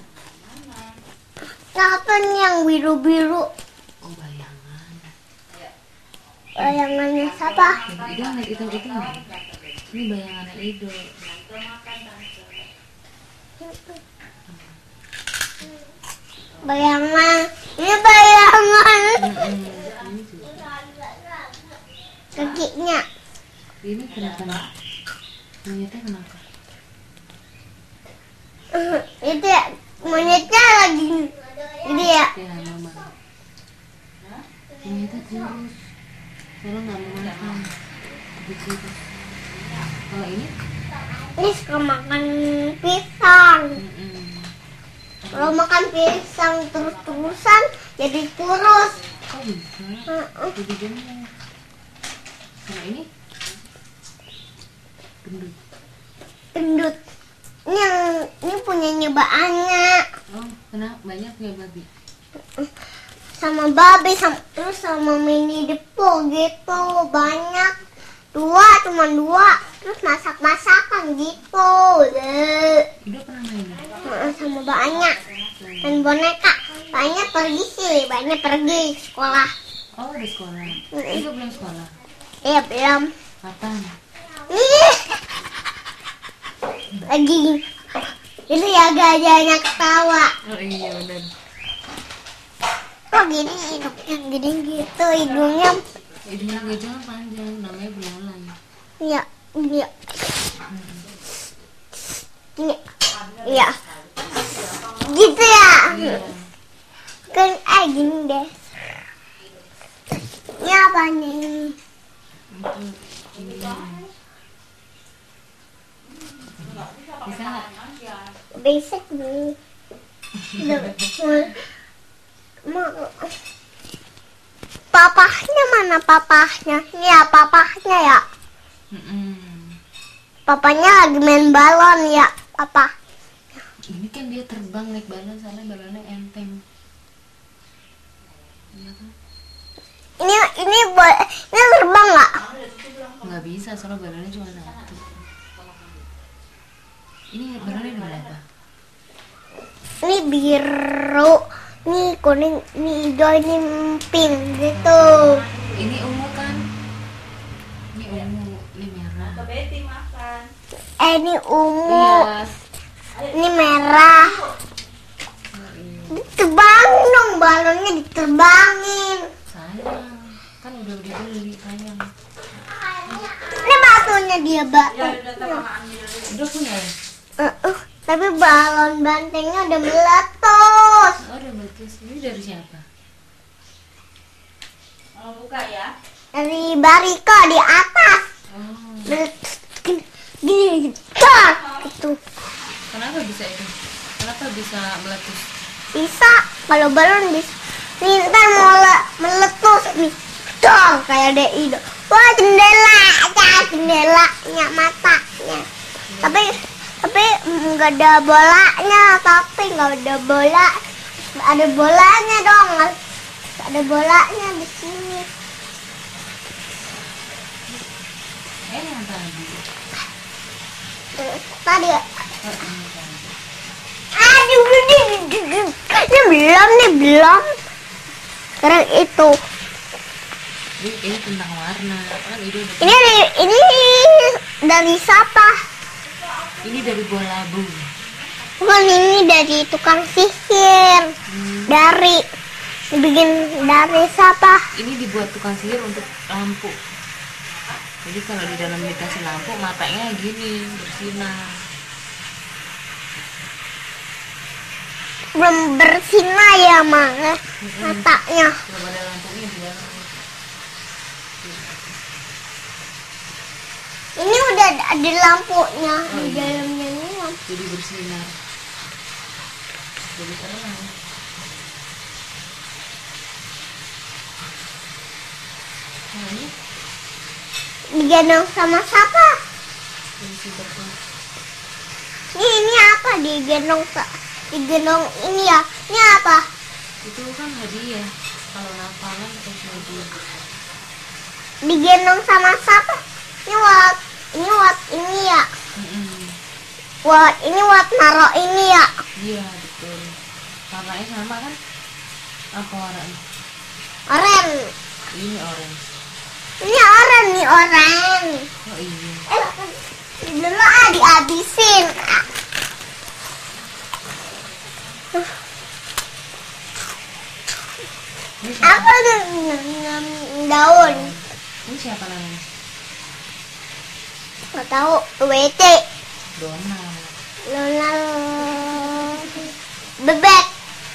A: Apa nih yang biru-biru?
B: Oh, bayangan.
A: Bayangannya siapa?
B: Ido ngeliat hitam-hitam nggak? Ini bayangannya Ido.
A: Bayangan. Ini bayangan.
B: Ini juga.
A: Kakinya.
B: Ini kenapa? Monyetnya kenapa?
A: Itu ya, monyetnya lagi gede ya.
B: Ya, mama. Monyetnya kurus. Soalnya nggak mau makan. Begitu. Kalau ini?
A: Ini suka makan pisang.
B: Mm-mm.
A: Kalau makan pisang terus-terusan jadi kurus.
B: Kok bisa? Jadi gemuk. Kalau ini? Gendut.
A: Gendut. Ini punyanya banyak.
B: Oh, kenapa? Banyak ya babi?
A: Sama babi terus sama mini depo gitu banyak. Cuma dua terus masak-masakan gitu deh.
B: Ido pernah main?
A: Sama banyak dan boneka banyak pergi sih banyak pergi sekolah.
B: Oh, udah sekolah. Ido belum sekolah.
A: Iya belum.
B: Kapan?
A: Ih. Lagi itu ya gajahnya ketawa.
B: Oh iya benar.
A: Kok gini hidungnya gini gitu hidungnya.
B: Hidungnya gajah panjang, namanya belalai.
A: Iya iya iya iya gitu ya.
B: Iya.
A: Kan gini deh. Ini apa nih?
B: Itu ini. Bisa nggak?
A: Basic nih. Papahnya mana papahnya? Ini ya papahnya ya.
B: Mm-mm.
A: Papanya lagi main balon ya, papa.
B: Ini kan dia terbang naik balon, soalnya balonnya enteng. Iya kan?
A: Ini terbang nggak?
B: Nggak bisa, soalnya balonnya cuma satu. Ini balonnya berapa?
A: Ini biru, ini kuning, ini hijau, ini pink gitu.
B: Ini ungu kan? Ini ungu, ini merah.
C: Ke Betty makan.
A: Ini ungu,
B: Iya.
A: ini merah. Diterbangin dong balonnya diterbangin.
B: Sayang, kan udah dibeli, sayang.
A: Ini batunya dia
C: Ya
A: batu.
C: udah sama ambil.
B: Udah punya ya?
A: Tapi balon bantengnya udah meletus.
B: Oh, udah bagus. Ini dari siapa?
C: Mau buka ya?
A: Dari bariko di atas.
B: Oh,
A: Meletus gini dar gitu.
B: kenapa bisa itu? Kenapa bisa meletus?
A: Bisa kalau balon bisa. Nih ntar mau meletus nih. Dar kayak DI. Wah jendela, jendelanya matanya. Tapi nggak ada bolanya, tapi nggak ada bola. Ada bolanya dong. Ada bolanya di sini.
B: Yang tadi.
A: Tadi
B: Oh, ini tadi.
A: aduh ini belum. Sekarang itu.
B: Ini tentang warna. Kan
A: Ini Dari siapa?
B: Ini dari buah labu.
A: Bukan, ini dari tukang sihir. Dari dibikin dari siapa?
B: Ini dibuat tukang sihir untuk lampu. Jadi kalau di dalam dikasih lampu, matanya gini bersinar.
A: Belum bersinar ya mana matanya.
B: Belum ada lampunya di dalam.
A: Ini udah ada lampunya di dalamnya ini.
B: Jadi bersinar. Jadi terang. Nah, ini
A: Digendong sama siapa?
B: jadi sibernya.
A: Ini apa digendong digendong ini ya? Ini apa?
B: Itu kan hadiah. Kalau nafalan kasih hadiah.
A: Digendong sama siapa? Ini ya. Ini naro ini ya.
B: Iya betul. Warnanya sama kan? Apa warnanya?
A: Oranye.
B: Ini orange.
A: Ini oranye.
B: Oh iya.
A: Dulu dihabisin.
B: Ini siapa?
A: Apa daun?
B: Ini siapa namanya?
A: Nggak tahu. WT.
B: Donald.
A: Donald. Bebek.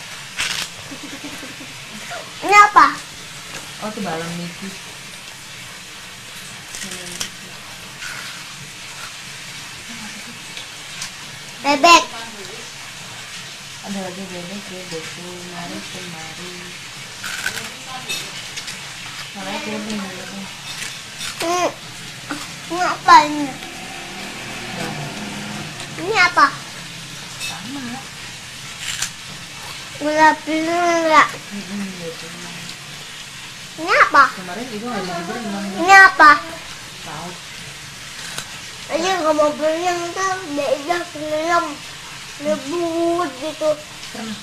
A: Ini apa?
B: Oh itu balon Mickey.
A: Bebek.
B: Ada lagi bebek ya, beku, mari kemari. Namanya kuning.
A: Ini apa ini? Ini apa?
B: Sama.
A: Gula-gula enggak?
B: Betul.
A: Ini apa?
B: Kemarin ibu nggak jadi berenang.
A: Ini apa?
B: Tahu.
A: Aja nggak mau berenang kan? Dia film lebut gitu.
B: Pernah.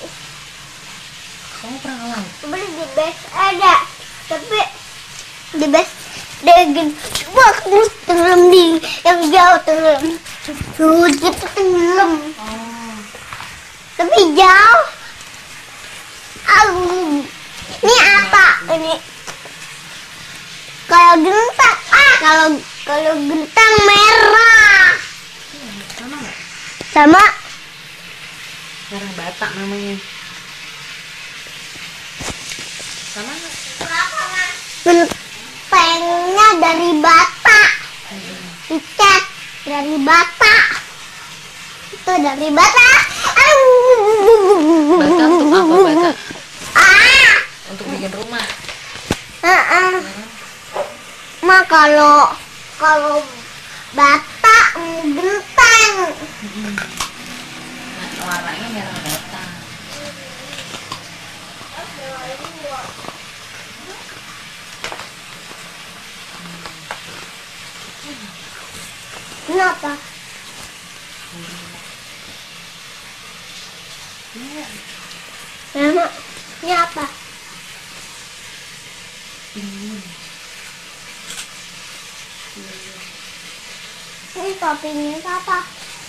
B: Kamu pernah ke laut?
A: Beli di base ada, tapi di base daging bagus tenggelam di yang jauh tenggelam. Gitu tenggelam.
B: Oh.
A: Tapi jauh. Ini apa? Ini kalau gentang, kalau gentang merah.
B: Sama nggak?
A: Sama
B: Jarang Batak namanya. Sama nggak?
A: gentengnya dari bata. Dicat dari bata. Itu dari bata.
B: Bata untuk apa bata?
A: Ah.
B: Untuk bikin rumah.
A: Ma kalau bata genteng.
B: Nah, warnanya merah bata.
A: Kenapa? Mama, ini apa? Ini toppingnya apa?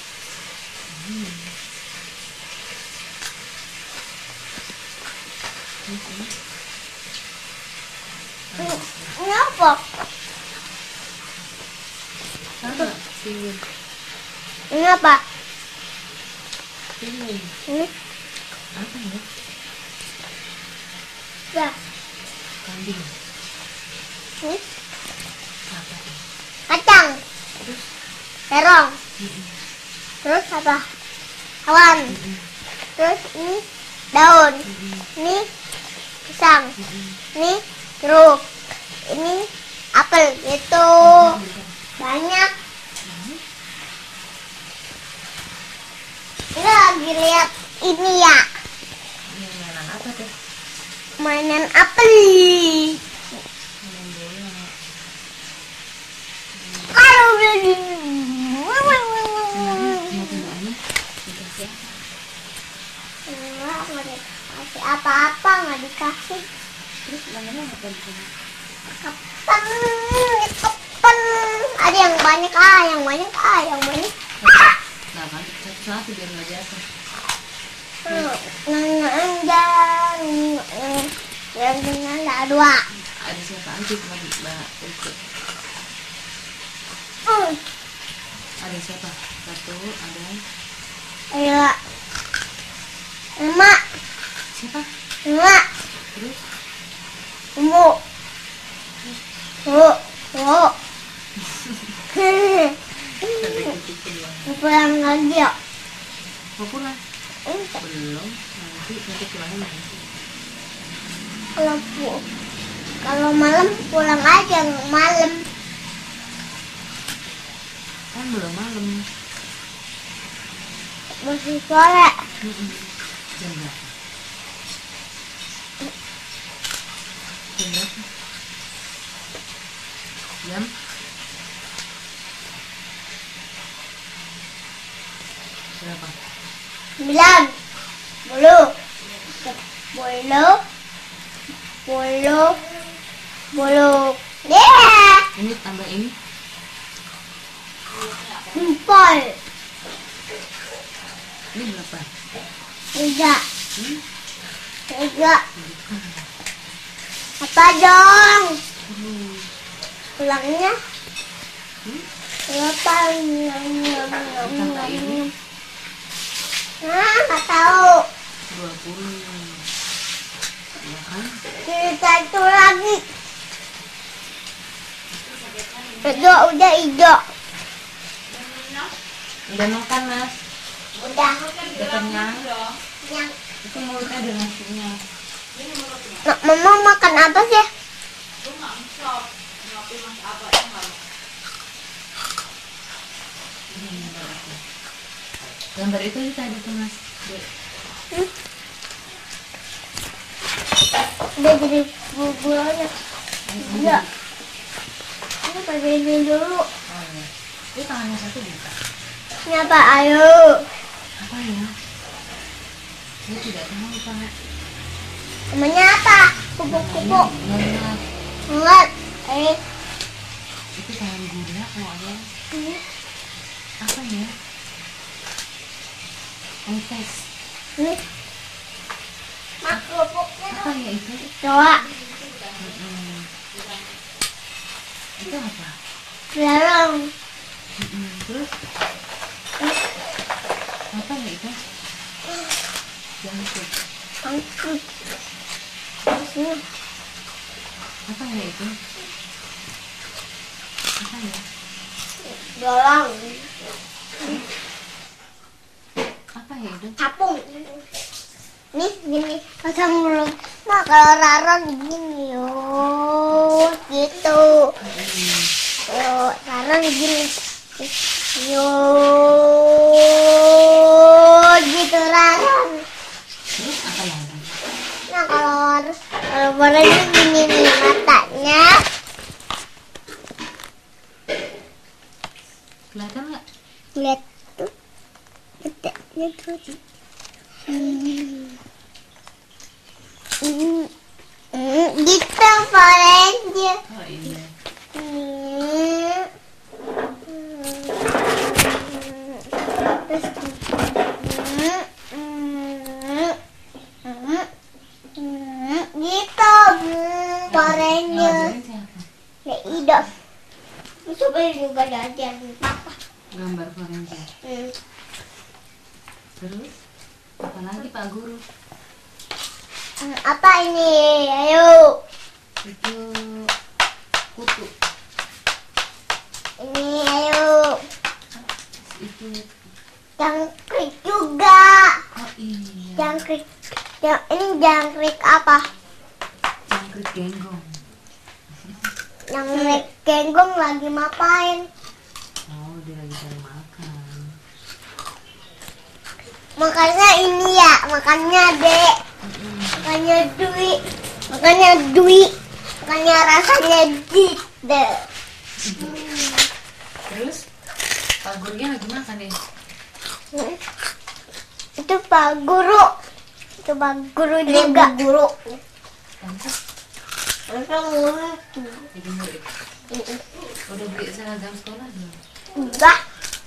A: Ini apa?
B: Sama, pingin.
A: Ini apa?
B: Pingin.
A: Ini
B: Apa ya?
A: ya.
B: Kambing.
A: Ini
B: Apa?
A: kacang. Terong. Terus apa? Awan. Terus ini daun. Ini pisang. Ini jeruk. Ini apel. Itu banyak. Ini lagi lihat ini ya.
B: Ini mainan apa tuh?
A: Mainan apel.
B: Mainan bola.
A: Kalau udah di
B: Mau pindahnya? Dikasih apa?
A: nggak dikasih apa-apa, nggak dikasih.
B: Terus mainannya apa di sini?
A: Kapan? Kapan? Ada yang banyak yang banyak.
B: Nah kan satu-satu biar nggak jatuh.
A: Yang ada dua.
B: Ada siapa aja cuma Mbak ikut. Ada siapa? Satu, ada.
A: Ayo. Emak.
B: Siapa?
A: Emak.
B: Terus?
A: Bu. Pulang lagi ya?
B: Mau pulang? Belum. Nanti pulangnya nanti.
A: Kalau malam pulang aja malam.
B: Kan belum malam.
A: Masih sore.
B: Jam berapa? Jam berapa? Jam? Berapa?
A: 9. 10. 10. Yeah.
B: Ini tambah ini.
A: 4.
B: Ini berapa?
A: 3. 3. Apa dong? Pulangnya? Berapa? Nggak tahu.
B: 20. Ya kan?
A: Kita itu lagi. Udah hijau.
B: Udah makan, Mas?
A: Udah.
B: Udah kenyang?
A: Yang
B: Itu mulutnya ada nasinya.
A: Mama makan apa sih?
B: Gambar itu tadi tuh, Mas.
A: Udah jadi bubur-buburnya. Iya. Ini pakai ini dulu.
B: Oh iya. Itu tangannya satu buka.
A: Ini apa? Ayo.
B: Apa ya? Saya tidak tahu, Pak.
A: Namanya apa? Kupu-kupu.
B: Ngengat.
A: Enggak.
B: Itu tangan gurita kalau ada. Apa ya? Entes.
A: Ini. Kerupuknya
B: Apa ya itu?
A: coba.
B: Itu apa?
A: Belarang.
B: Terus? Apa ya itu? Jangkrik.
A: Angkut. Terusnya.
B: Apa ya itu? Apa ya?
A: Belarang.
B: Apa ya itu?
A: Capung. Nih gini pasang dulu. Nah kalau Raron gini yo gitu. Yo Raron gini. Yo gitu Raron.
B: Terus apa lagi?
A: Nah kalau warnanya gini nih matanya.
B: Kelihatan nggak?
A: Lihat tuh. Matanya tuh. Gitu Poranger.
B: Oh iya.
A: Gitu Poranger.
B: Ngajarin siapa?
A: Nek Ida. Coba juga diajarin papa.
B: Gambar Florencia. Terus? Apa lagi Pak Guru?
A: Apa ini? Ayo.
B: Itu kutu.
A: Ini ayo.
B: Itu.
A: Jangkrik juga.
B: Oh iya.
A: Jangkrik. Ini jangkrik apa?
B: Jangkrik genggong.
A: Jangkrik genggong lagi ngapain?
B: Oh dia lagi cari makan.
A: Makanya ini ya, makannya dek. Makannya Dwi. Makannya Dwi. Makannya rasanya dik deh.
B: Terus Pak Gurunya lagi makan ya?
A: Itu Pak Guru. Itu Pak Guru juga. Guru.
B: Pantas
A: Langsung mulut.
B: jadi murid. Udah beli seragam sekolah belum?
A: Enggak.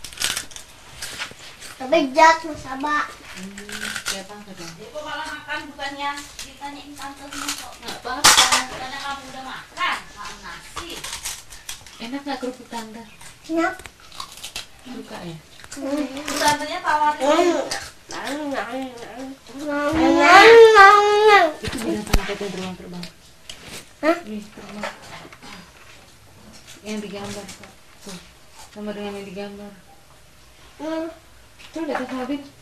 A: Tapi jatuh sama.
B: Siapa apa dong?
C: Dia kok malah makan bukannya ditanyain tantenya kok.
B: Nggak apa-apa.
C: Bukannya kamu udah makan, makan nasi.
B: Enak nggak kerupuk tante?
A: Enak.
B: Suka ya?
C: Tantenya tawarin.
B: Itu binatang apa tuh beruang terbang?
A: Hah?
B: Nih, terbang. Yang digambar. Tuh, sama dengan yang digambar. Tuh, lihat sama Bin.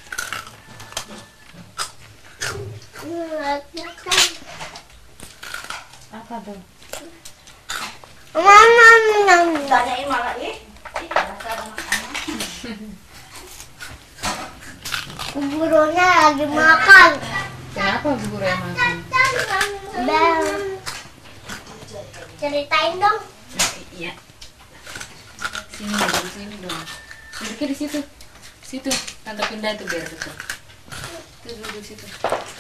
B: Apa tuh?
C: Tanyain malah dasar anak-anak.
A: Burunya lagi makan.
B: Kenapa guru yang makan?
A: Bel. Ceritain dong.
B: Iya. Sini, di sini dong. Duduknya di situ. Situ. Tante pindah itu biar dekat. Tuh, duduk di situ.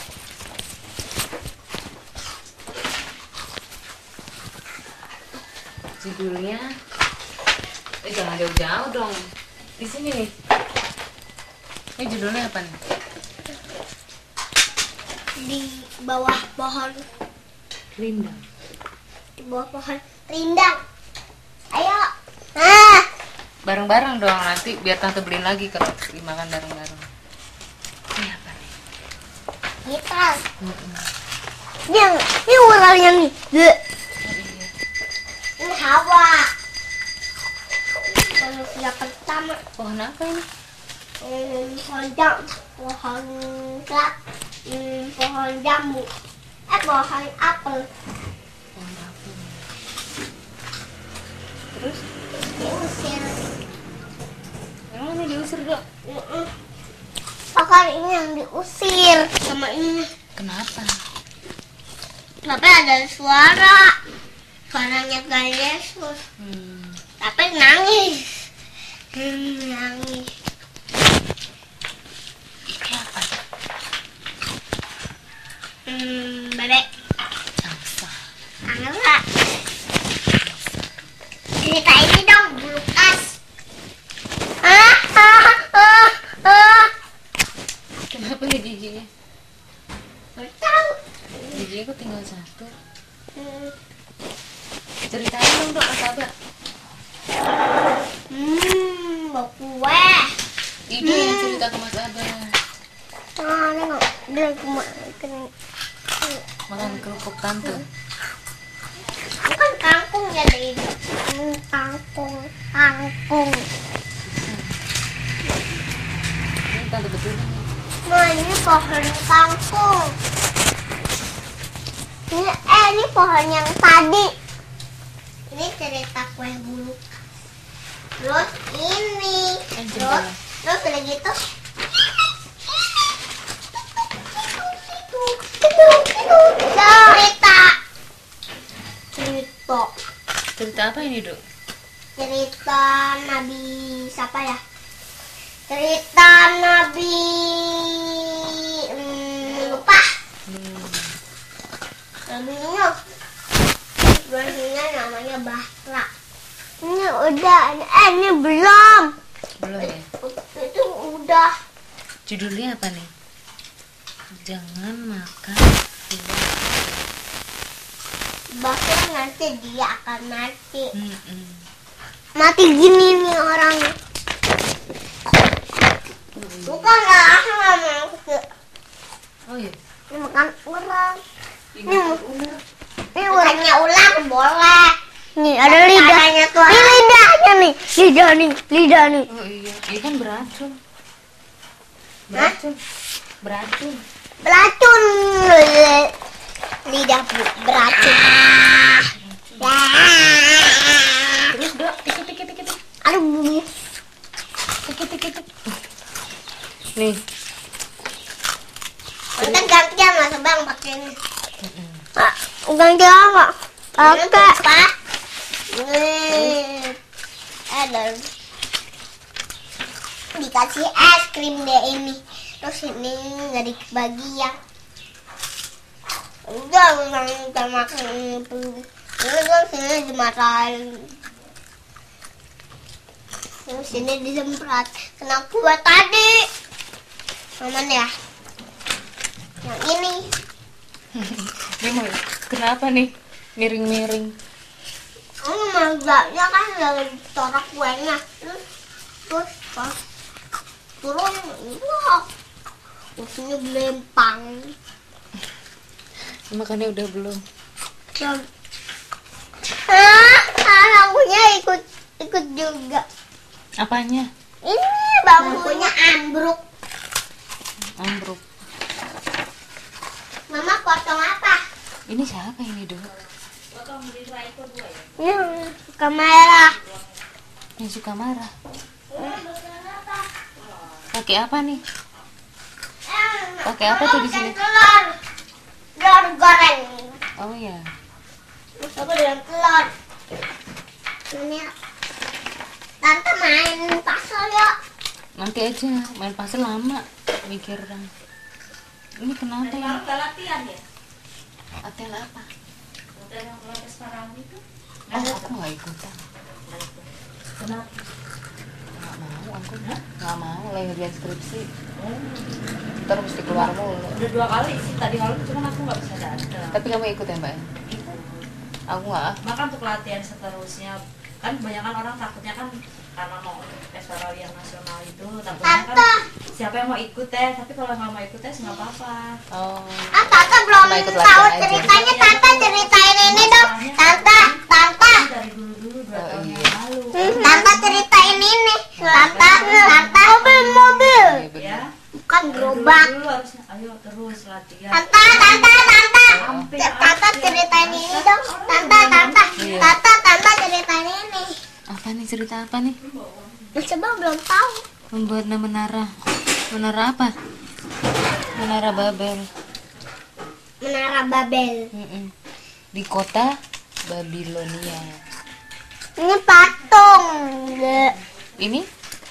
B: Judulnya, jangan jauh-jauh dong. Di sini nih. Ini judulnya apa nih?
A: Di bawah pohon.
B: Rindang.
A: Di bawah pohon rindang. Ayo. Nah.
B: Bareng-bareng dong nanti biar tante beliin lagi kalau dimakan bareng-bareng. Ini apa nih?
A: Kita. Ini orangnya nih. Ini Hawa. Manusia pertama.
B: Pohon apa ini?
A: Pohon pohon jambu. Pohon apel.
B: Pohon apa? Terus?
A: Diusir.
B: Emang ini diusir dok?
A: Pohon ini yang diusir sama ini.
B: Kenapa?
A: Tapi ada suara. Suaranya Tuhan Yesus. Tapi nangis. Nangis.
B: Ini apa?
A: Bebek.
B: Angsa.
A: Enggak. Cerita ini dong, Lukas.
B: Kenapa nih giginya?
A: Nggak tahu.
B: Giginya kok tinggal satu. Ceritain dong dok, Mas Abah.
A: Mau kue.
B: Ibu yang cerita ke Mas Abah.
A: Nengok, dia kemakan.
B: Makan kerupuk tante.
A: Bukan kangkung ya dari itu. Kangkung.
B: Ini tante betul nih.
A: Nah ini pohon kangkung. Ini pohon yang tadi. Ini cerita kue bulu. Terus ini. Terus udah gitu.
B: Cerita apa ini dok?
A: Cerita Nabi siapa ya? Cerita Nabi lupa. Nabi Nuh. Nabinya namanya Basra. Ini udah, ini belum.
B: Belum ya?
A: Itu udah.
B: Judulnya apa nih? Jangan makan buah.
A: Bahkan nanti dia akan mati. Mati gini nih orangnya. Bukan lah, aku nggak mau.
B: Oh iya.
A: Ini makan orang.
B: Ini
A: Ini ularnya ular boleh. Nih ada lidahnya tuh. Ini lidahnya nih. Lidah nih.
B: Oh iya. Ini kan beracun.
A: Hah?
B: Beracun.
A: Beracun. Lidah beracun.
B: Terus dok, tikit.
A: Aduh bumi.
B: Tikit. Nih.
A: Kita gantian lah sebang pakai ini. Gantian nggak? Pakai. Ada. Dikasih es krim deh ini. Terus ini nggak dibagi ya. Udah kita makan itu. Ini kan sini dimarahin. Yang sini disemprot. Kena gua tadi. Aman ya? Yang ini.
B: Dia mau kenapa nih? Miring-miring.
A: Mazanya kan lagi ditorak kuenya. Terus pas turun, wah, musuhnya gelempang.
B: Makannya udah belum?
A: Bambunya ikut juga.
B: Apanya?
A: Ini bambunya ambruk.
B: Ambruk.
A: Mama potong apa?
B: Ini siapa ini, Dok?
A: Ini kamera.
B: Yang suka marah. Pakai apa nih? Pakai apa tuh di sini?
A: Telur. Telur goreng.
B: Oh ya.
A: Apa dengan telur? Ini tante main pasal ya.
B: Nanti aja, main pasir lama mikir dong. Ini kenapa
C: Tadi
B: ya?
C: malam udah latihan ya?
B: Atel apa?
C: Udah yang protes parang itu?
B: Aku nggak ikutan.
C: Kenapa?
B: Nggak mau lagi lihat skripsi. Ntar mesti keluar mulu.
C: Udah 2 kali sih tadi malam, cuman aku nggak bisa datang.
B: Tapi kamu ikut ya, Mbak? Aku nggak.
C: Maka untuk latihan seterusnya kan kebanyakan orang takutnya kan karena mau tes paralian nasional itu takutnya kan
A: Tante.
C: siapa yang mau ikut tes, tapi kalau nggak mau ikut tes nggak apa-apa.
B: Oh.
A: Tante belum
B: Cuma ikut
A: tahu
B: latihan aja.
A: ceritanya. Tante ceritain ini dong. Tante.
C: Kan dari dulu 2 tahun
B: iya.
C: yang lalu.
A: Tante ceritain ini. Tante. Mobil.
B: Iya benar.
C: Ya.
A: Bukan
C: Dari
A: gerobak.
C: dulu harusnya ayo terus latihan.
A: Tante.
C: Hampir
A: Tante ceritain ini dong.
B: Iya.
A: Tante ceritain ini.
B: Apa nih, cerita apa nih?
A: Coba belum tahu.
B: Membuat menara. Menara apa? Menara Babel.
A: Menara Babel.
B: Di kota Babilonia.
A: Ini patung.
B: Ini?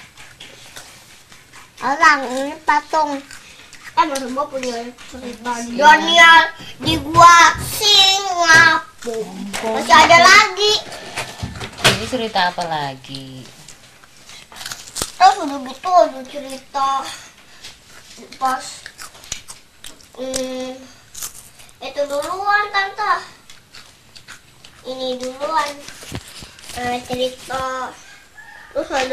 A: Orang ini patung. Baru mau punya cerita Daniel di gua Singapura. Masih ada lagi.
B: Ini cerita apa lagi?
A: Terus udah gitu ada cerita pas itu duluan tante. Ini duluan cerita. Terus ada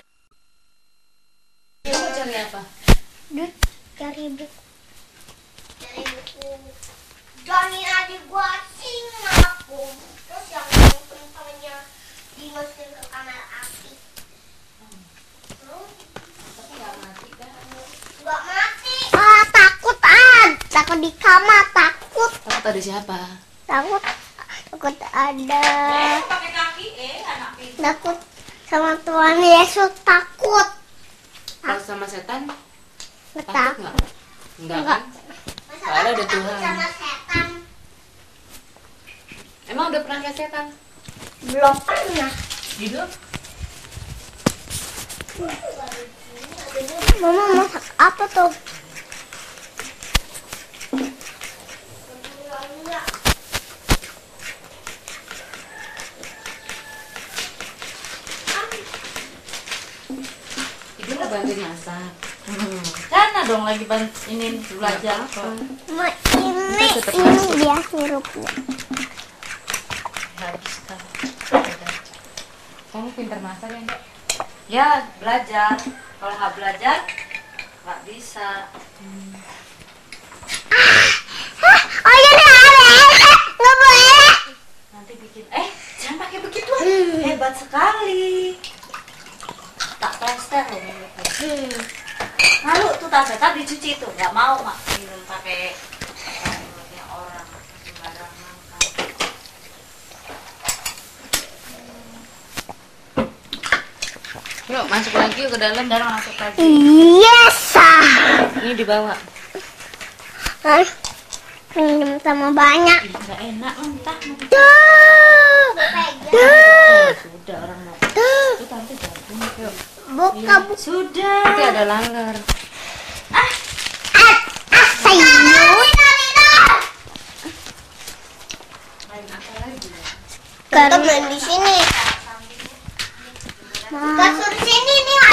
B: Kamu cari apa?
A: cari buku. Cari buku Daniel di gua Singapura. Terus yang temennya dimasukin ke kamar api.
B: Tapi nggak mati kan?
A: Gak mati. Takut di kamar, takut.
B: Takut ada siapa?
A: Takut ada.
C: Pakai kaki anak itu.
A: Takut sama Tuhan Yesus, takut.
B: Kalau sama setan?
A: Nggak
B: Takut
A: takut.
B: nggak? Enggak kan? Soalnya ada Tuhan.
A: Sama setan.
B: Emang udah pernah lihat setan?
A: Belum pernah.
B: Hidup?
A: Mama masak apa tuh?
B: Ibu mau bantuin masak.
C: Karena dong lagi ini belajar apa?
A: Ma, ini
B: tetap
A: ini
B: masuk.
A: dia sirupnya.
B: Habis kan. Kamu pintar masak ya, Mbak?
C: Ya belajar. Kalau nggak belajar nggak bisa.
A: Oh iya nggak boleh.
C: Nanti bikin jangan pakai begitu. Hebat sekali. Tak tester loh mulutnya. Malu tuh tadi dicuci tuh nggak mau mak minum pakai mulutnya orang sembarangan kan.
B: Yuk masuk lagi yuk ke dalam.
C: Dan masuk lagi.
A: Yes.
B: Ini dibawa.
A: Minum sama banyak.
C: Nggak enak mentah. Sudah orang mau. Itu tante gabung. Yuk.
A: Buka.
C: Sudah.
B: Nanti ada langgar.
A: Sayur. Kita main di sini. Kasur sini nih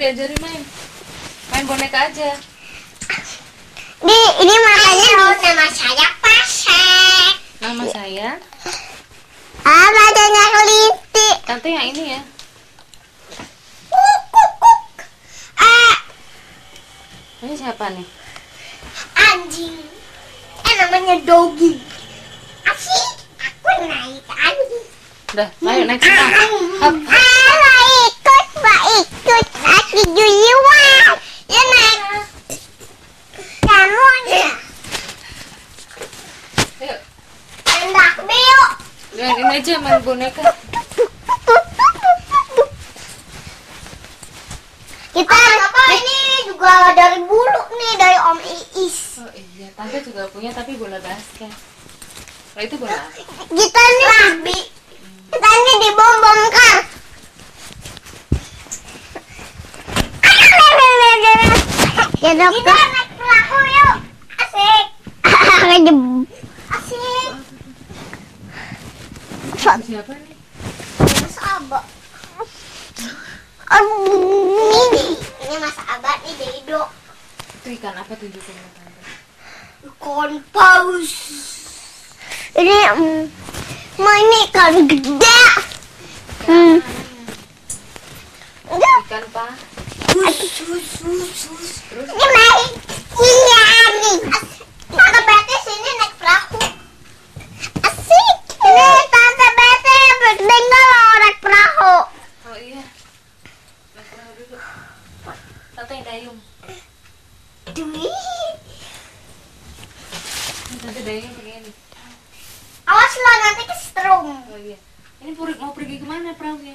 B: diajarin main. Main boneka aja.
A: Ini makanya nama saya Pasek.
B: Nama saya
A: Namanya kelinci.
B: Tante yang ini ya.
A: Kuk.
B: Ini siapa nih?
A: Anjing. Namanya Dogi. Asik. Aku naik anjing.
B: Udah, ayo naik kita. Hop.
A: Mbak ikut. Aku duluan. Ya naik. Kamu ya.
B: Yuk.
A: Hendak yuk.
B: Ini aja main boneka.
A: Kita apa ini juga dari bulu nih, dari Om Iis.
B: Oh iya, tante juga punya tapi bola basket. Kalau itu bola apa?
A: Kita nih babi. Kita ini dibom-bomkan. Ya dok. Kita naik perahu yuk. Asik. Asik.
B: Siapa nih?
A: Mas Abah. Ini Mas Abah nih Dedo.
B: Itu ikan apa tunjukin sama tante?
A: Ikan paus. Ini ini ikan gede.
B: Ikan apa?
A: Terus ini naik. Iya nih. Tante Bete sini naik perahu. Asik. Ini Tante Bete berdengar naik perahu.
B: Oh iya. Naik perahu dulu. Tante yang dayung.
A: Dui.
B: Tante dayung pakai ini.
A: Awas lah nanti kesetrum.
B: Oh iya. Ini mau pergi kemana perahunya?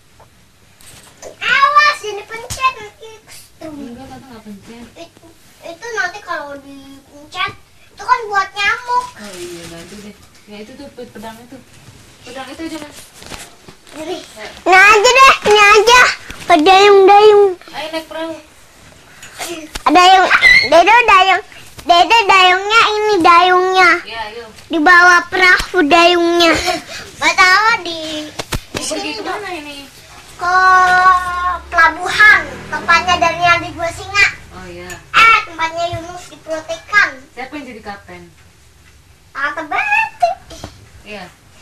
A: Awas ini pencet nanti kesetrum.
B: Enggak, tante nggak pencet.
A: Itu nanti kalau dipencet itu kan buat nyamuk.
B: Oh iya, nanti deh. Ya itu tuh pedangnya tuh. Pedang itu aja mas.
A: Ini aja deh, ini aja. Dayung.
B: Ayo naik perahu.
A: Dayung, Dede dayungnya ini dayungnya.
B: Ya, ayo.
A: Di bawah perahu dayungnya. Gak tahu di
B: Mau pergi kemana ini?
A: ke pelabuhan, tempatnya Daniel di Gua Singa.
B: Oh iya.
A: Tempatnya Yunus di Pulau Tekan.
B: Siapa yang jadi kapten?
A: Tante Bete.
B: Iya.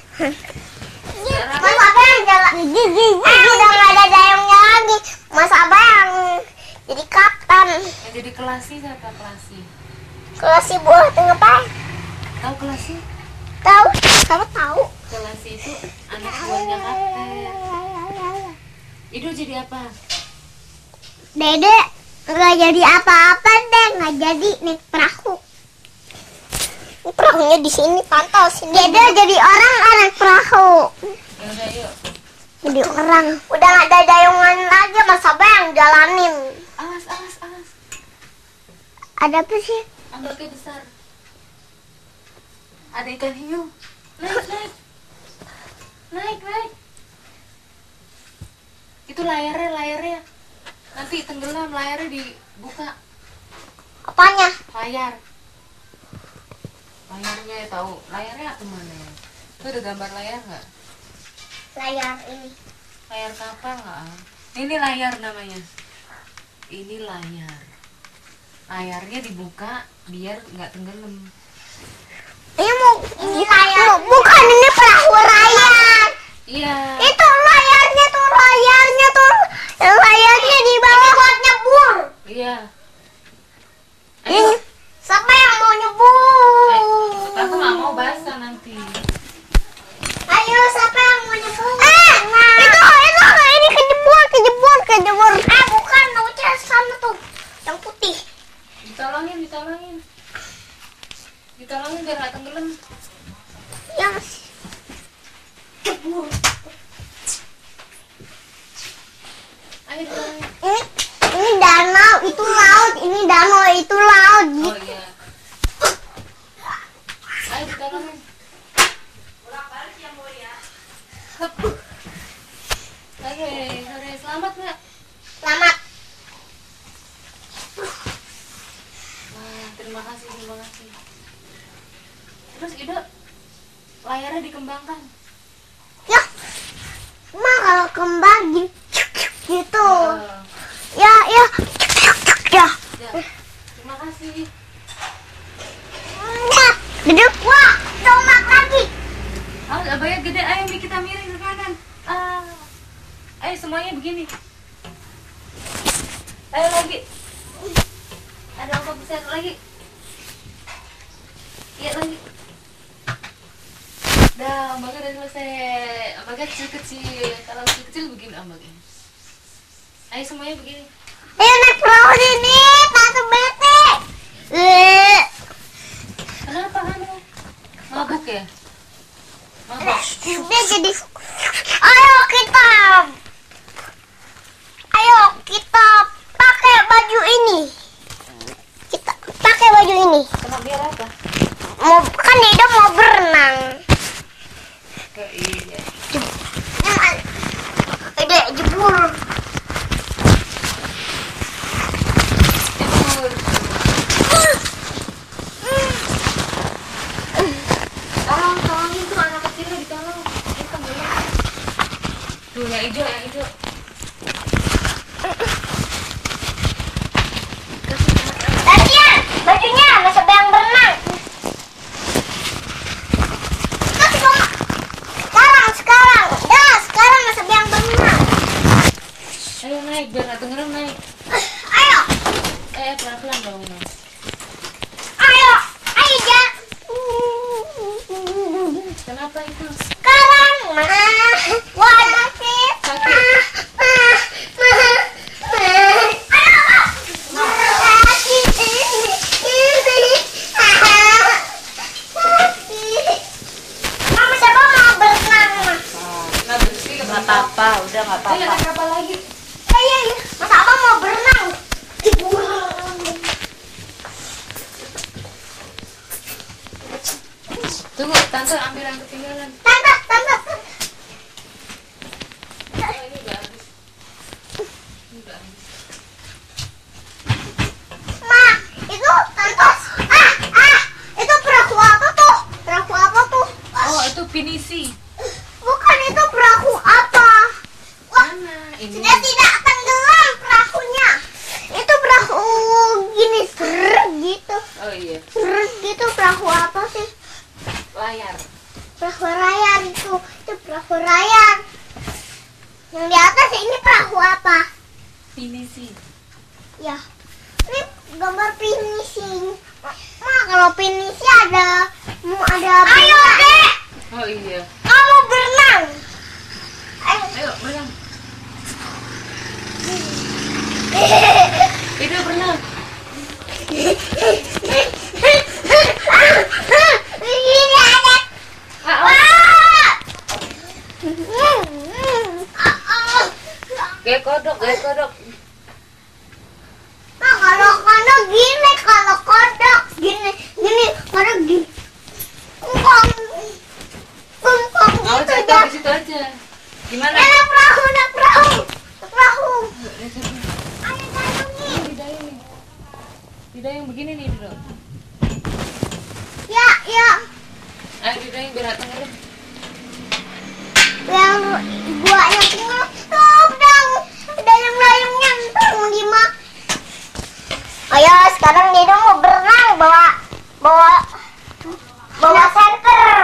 A: Mas Abah yang jalan. Udah gak ada dayungnya lagi. Mas Abah yang jadi kapten.
B: Yang jadi kelasi siapa kelasi?
A: Kalau si buah tengah
B: Tahu kelasi?
A: tahu, kamu tahu.
B: Kelasi itu anak buahnya kapten. Itu jadi apa?
A: Dede nggak jadi apa-apa deh, nggak jadi naik perahu. Ini perahunya di sini, pantau sini. Dede jadi orang perahu.
B: Ya udah yuk.
A: Jadi orang. Udah nggak ada dayungan lagi, Mas Abah yang jalanin.
B: Awas.
A: Ada apa sih?
B: Ombaknya besar. Ada ikan hiu. Naik. Itu layarnya. Nanti tenggelam, layarnya dibuka.
A: Apanya?
B: Layarnya ya tahu. Layarnya apa mana ya? Itu ada gambar layar nggak?
A: Layar ini.
B: Layar kapal nggak? Ini layar namanya. Ini layar. Layarnya dibuka biar nggak tenggelam.
A: Ini layar. Bukan, ini perahu layar.
B: Iya.
A: Itu layarnya tuh. Layarnya di bawah. Buat nyebur.
B: Iya.
A: Ini siapa yang mau nyebur?
B: Aku nggak mau basah nanti.
A: Ayo, siapa yang mau nyebur? Itu ini kejebur. Bukan, naunya sama tuh. Yang putih.
B: Ditolongin biar nggak tenggelam.
A: Yang jebur.
B: Ayo ditolongin.
A: Ini danau, itu laut. Ini danau, itu laut.
B: Oh iya. Ayo ditolongin. Hup. Oke, selamat nggak?
A: Selamat.
B: Wah, terima kasih. Terus Ido, layarnya dikembangkan.
A: Ya, emang kalau kembang gitu.
B: Oh.
A: Ya.
B: Ya. Terima kasih.
A: Ya. Duduk. Wah, tomat lagi.
B: Awas abangnya gede, ayo Mi, kita miring ke kanan. Ayo semuanya begini. Ayo lagi. Ada ombak besar lagi. Iya lagi. Dah, ombaknya udah selesai. Ombaknya kecil-kecil. Kalau kecil begini ombaknya. Ayo semuanya begini.
A: Ayo naik perahu sini, Tante Bete.
B: Kenapa kamu? Mabuk ya? Mabuk.
A: Dia jadi. Ayo kita pakai baju ini. Kita pakai baju ini.
B: Kenapa biar apa?
A: Kan Dido mau berenang.
B: Oh, iya.
A: Ide jebur.
B: Tolong itu anak kecilnya ditolong. Itu dulu. Tuh yang hijau.
A: Latihan, bajunya masa bayang berenang. Sekarang masa bayang berenang.
B: Ayo naik biar nggak tenggelam, naik.
A: Ayo.
B: Pelan-pelan dong.
A: Ayo ya.
B: Kenapa itu?
A: Sekarang wah sakit. Mama siapa mau berenang?
B: Nggak bersih,
C: Nggak apa-apa, udah nggak
B: Ayo
C: apa-apa.
B: naik kapal lagi.
A: Iya. Masa abang mau berenang?
B: Tunggu, tante ambil yang ketinggalan.
A: Tante.
B: Oh, ini udah habis. Ini udah habis.
A: Ma, itu tante. Itu perahu apa tuh?
B: Oh, itu pinisi.
A: Bukan, itu perahu apa? Wah,
B: Mana? Ini.
A: sudah tidak tenggelam perahunya. Itu perahu gini gitu.
B: Oh iya,
A: Gitu perahu apa sih?
B: layar.
A: Perahu layar itu perahu layar. Yang di atas ini perahu apa?
B: Pinisi.
A: Ya, ini gambar finishing. Ma, kalau pinisi ada. Ayo dek,
B: Oh iya.
A: kamu berenang.
B: Ayo berenang. Itu berenang.
A: Ini ada.
B: Kayak kodok.
A: Nah, kalau kodok gini, kodok gini. Kungkong
B: Mau
A: gitu
B: jatuh
A: ya.
B: di situ aja. Gimana?
A: Ada perahu. Ayo dayungin.
B: Didayung begini nih dulu.
A: Ya.
B: Ayo didayung biar nggak tenggelam.
A: Yang buahnya tenggelam. Tuh, dayung-dayungnya ntar mau gimana? Ayo, sekarang Dido mau berenang bawa senter.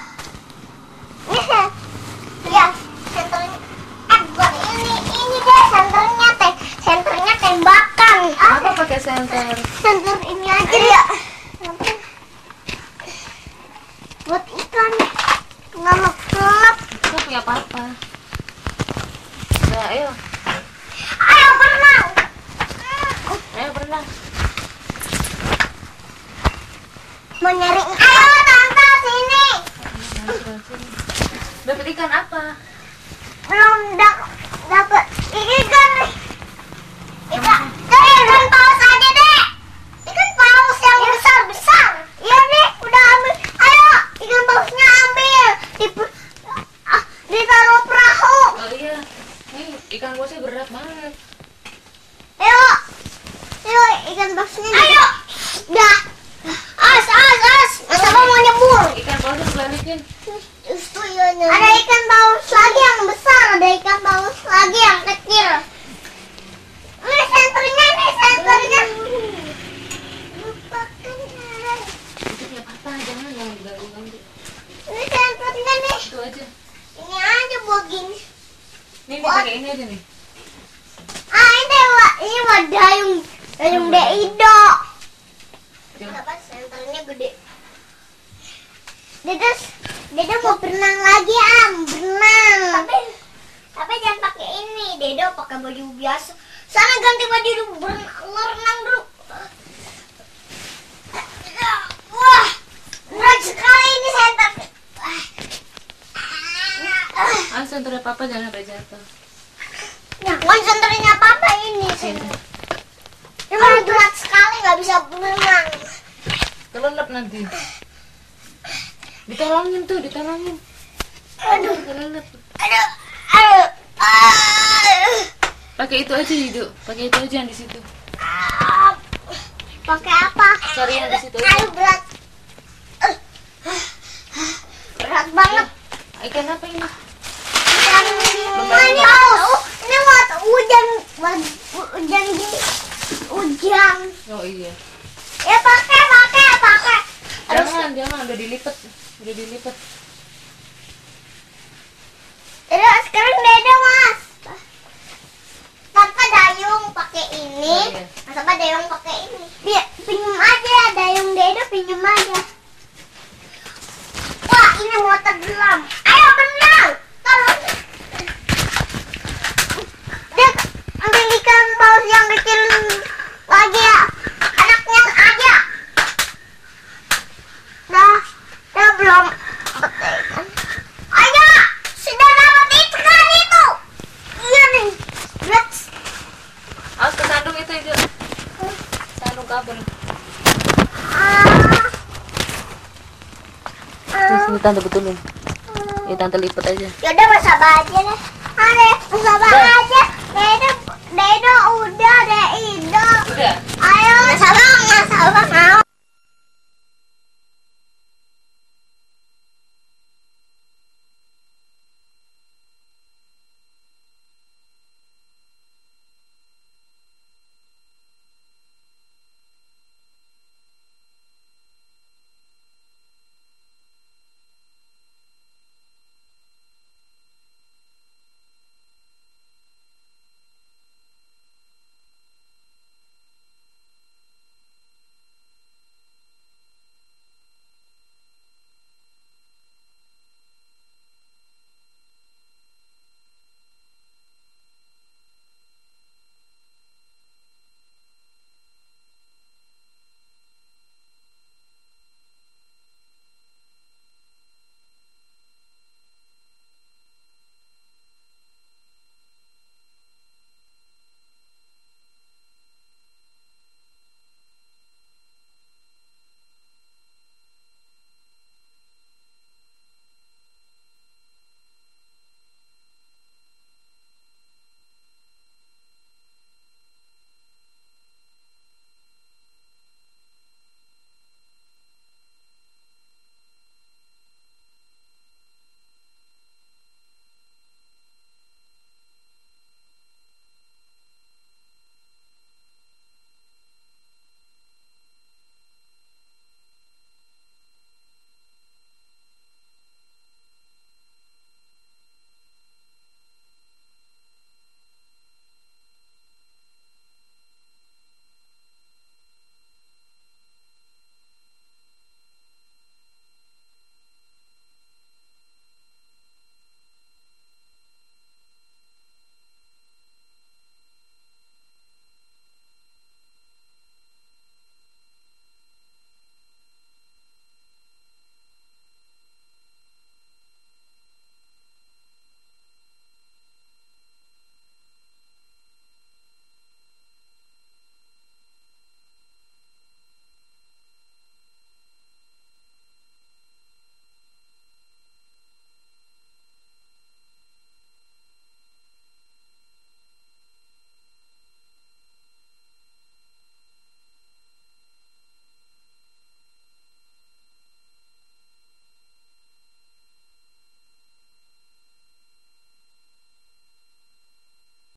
A: Ya, senternya. Buat ini deh senternya tembakan.
B: Apa pakai senter?
A: Senter ini aja ya. Buat ikan. Ngelap-ngelap.
B: Itu punya papa. Nah, ayo
A: berenang.
B: berenang.
A: Mau nyari. Ayo tante sini.
B: Dapat ikan apa?
A: Belum dapat ikan nih. Ikan paus aja deh. Ikan paus yang besar. Iya nih, udah ambil. Ayo, ikan pausnya ambil. Ditaruh perahu.
B: Oh iya. Ikan pausnya berat banget.
A: Ayo, ikan pausnya. Ayo. Dah. As. Masa mau nyebur?
B: Ikan pausnya sebalikin.
A: Ada ikan paus lagi yang besar, ada ikan paus lagi yang kecil.
B: pakai ini aja nih.
A: Ini buat dayung Deido. Kenapa senternya gede? Dedo mau berenang lagi, berenang. Tapi jangan pakai ini, Dedo pakai baju biasa. Sana ganti baju dulu, berenang dulu. Wah, berat sekali ini senter.
B: Senternya papa jangan sampai jatuh.
A: Jangan senternya papa ini. Ini berat sekali, nggak bisa berenang.
B: Kelelep nanti. Ditolongin tuh, ditolongin.
A: Aduh,
B: Kelelep.
A: aduh.
B: Pakai itu aja hidup, pakai itu aja yang di situ.
A: Pakai apa?
B: Cari yang di situ aja.
A: Aduh, berat. Berat banget.
B: Ikan apa ini?
A: Ini waktu hujan gini. Hujan.
B: Oh iya.
A: Ya pakai.
B: Jangan, udah dilipet.
A: Terus sekarang Dedo, Mas. Tanpa dayung pakai ini.
B: Oh, iya.
A: Tanpa dayung pakai ini. Dia pinjam aja dayung Dedo, pinjam aja. Wah, ini mau tenggelam. Ayo berenang. Tolong. Dia ambil ikan paus yang kecil lagi ya. Anaknya aja. Dah belum. Ayo, sudah dapat ikan itu. Iya nih. Berat.
B: Awas ke sandung itu hidup. Sandung kabel. Ini tante betulin. Ini tante lipet aja.
A: Yaudah masabar aja deh. Masabar aja. Dedo udah, Deido.
B: Udah.
A: Ayo, masabar.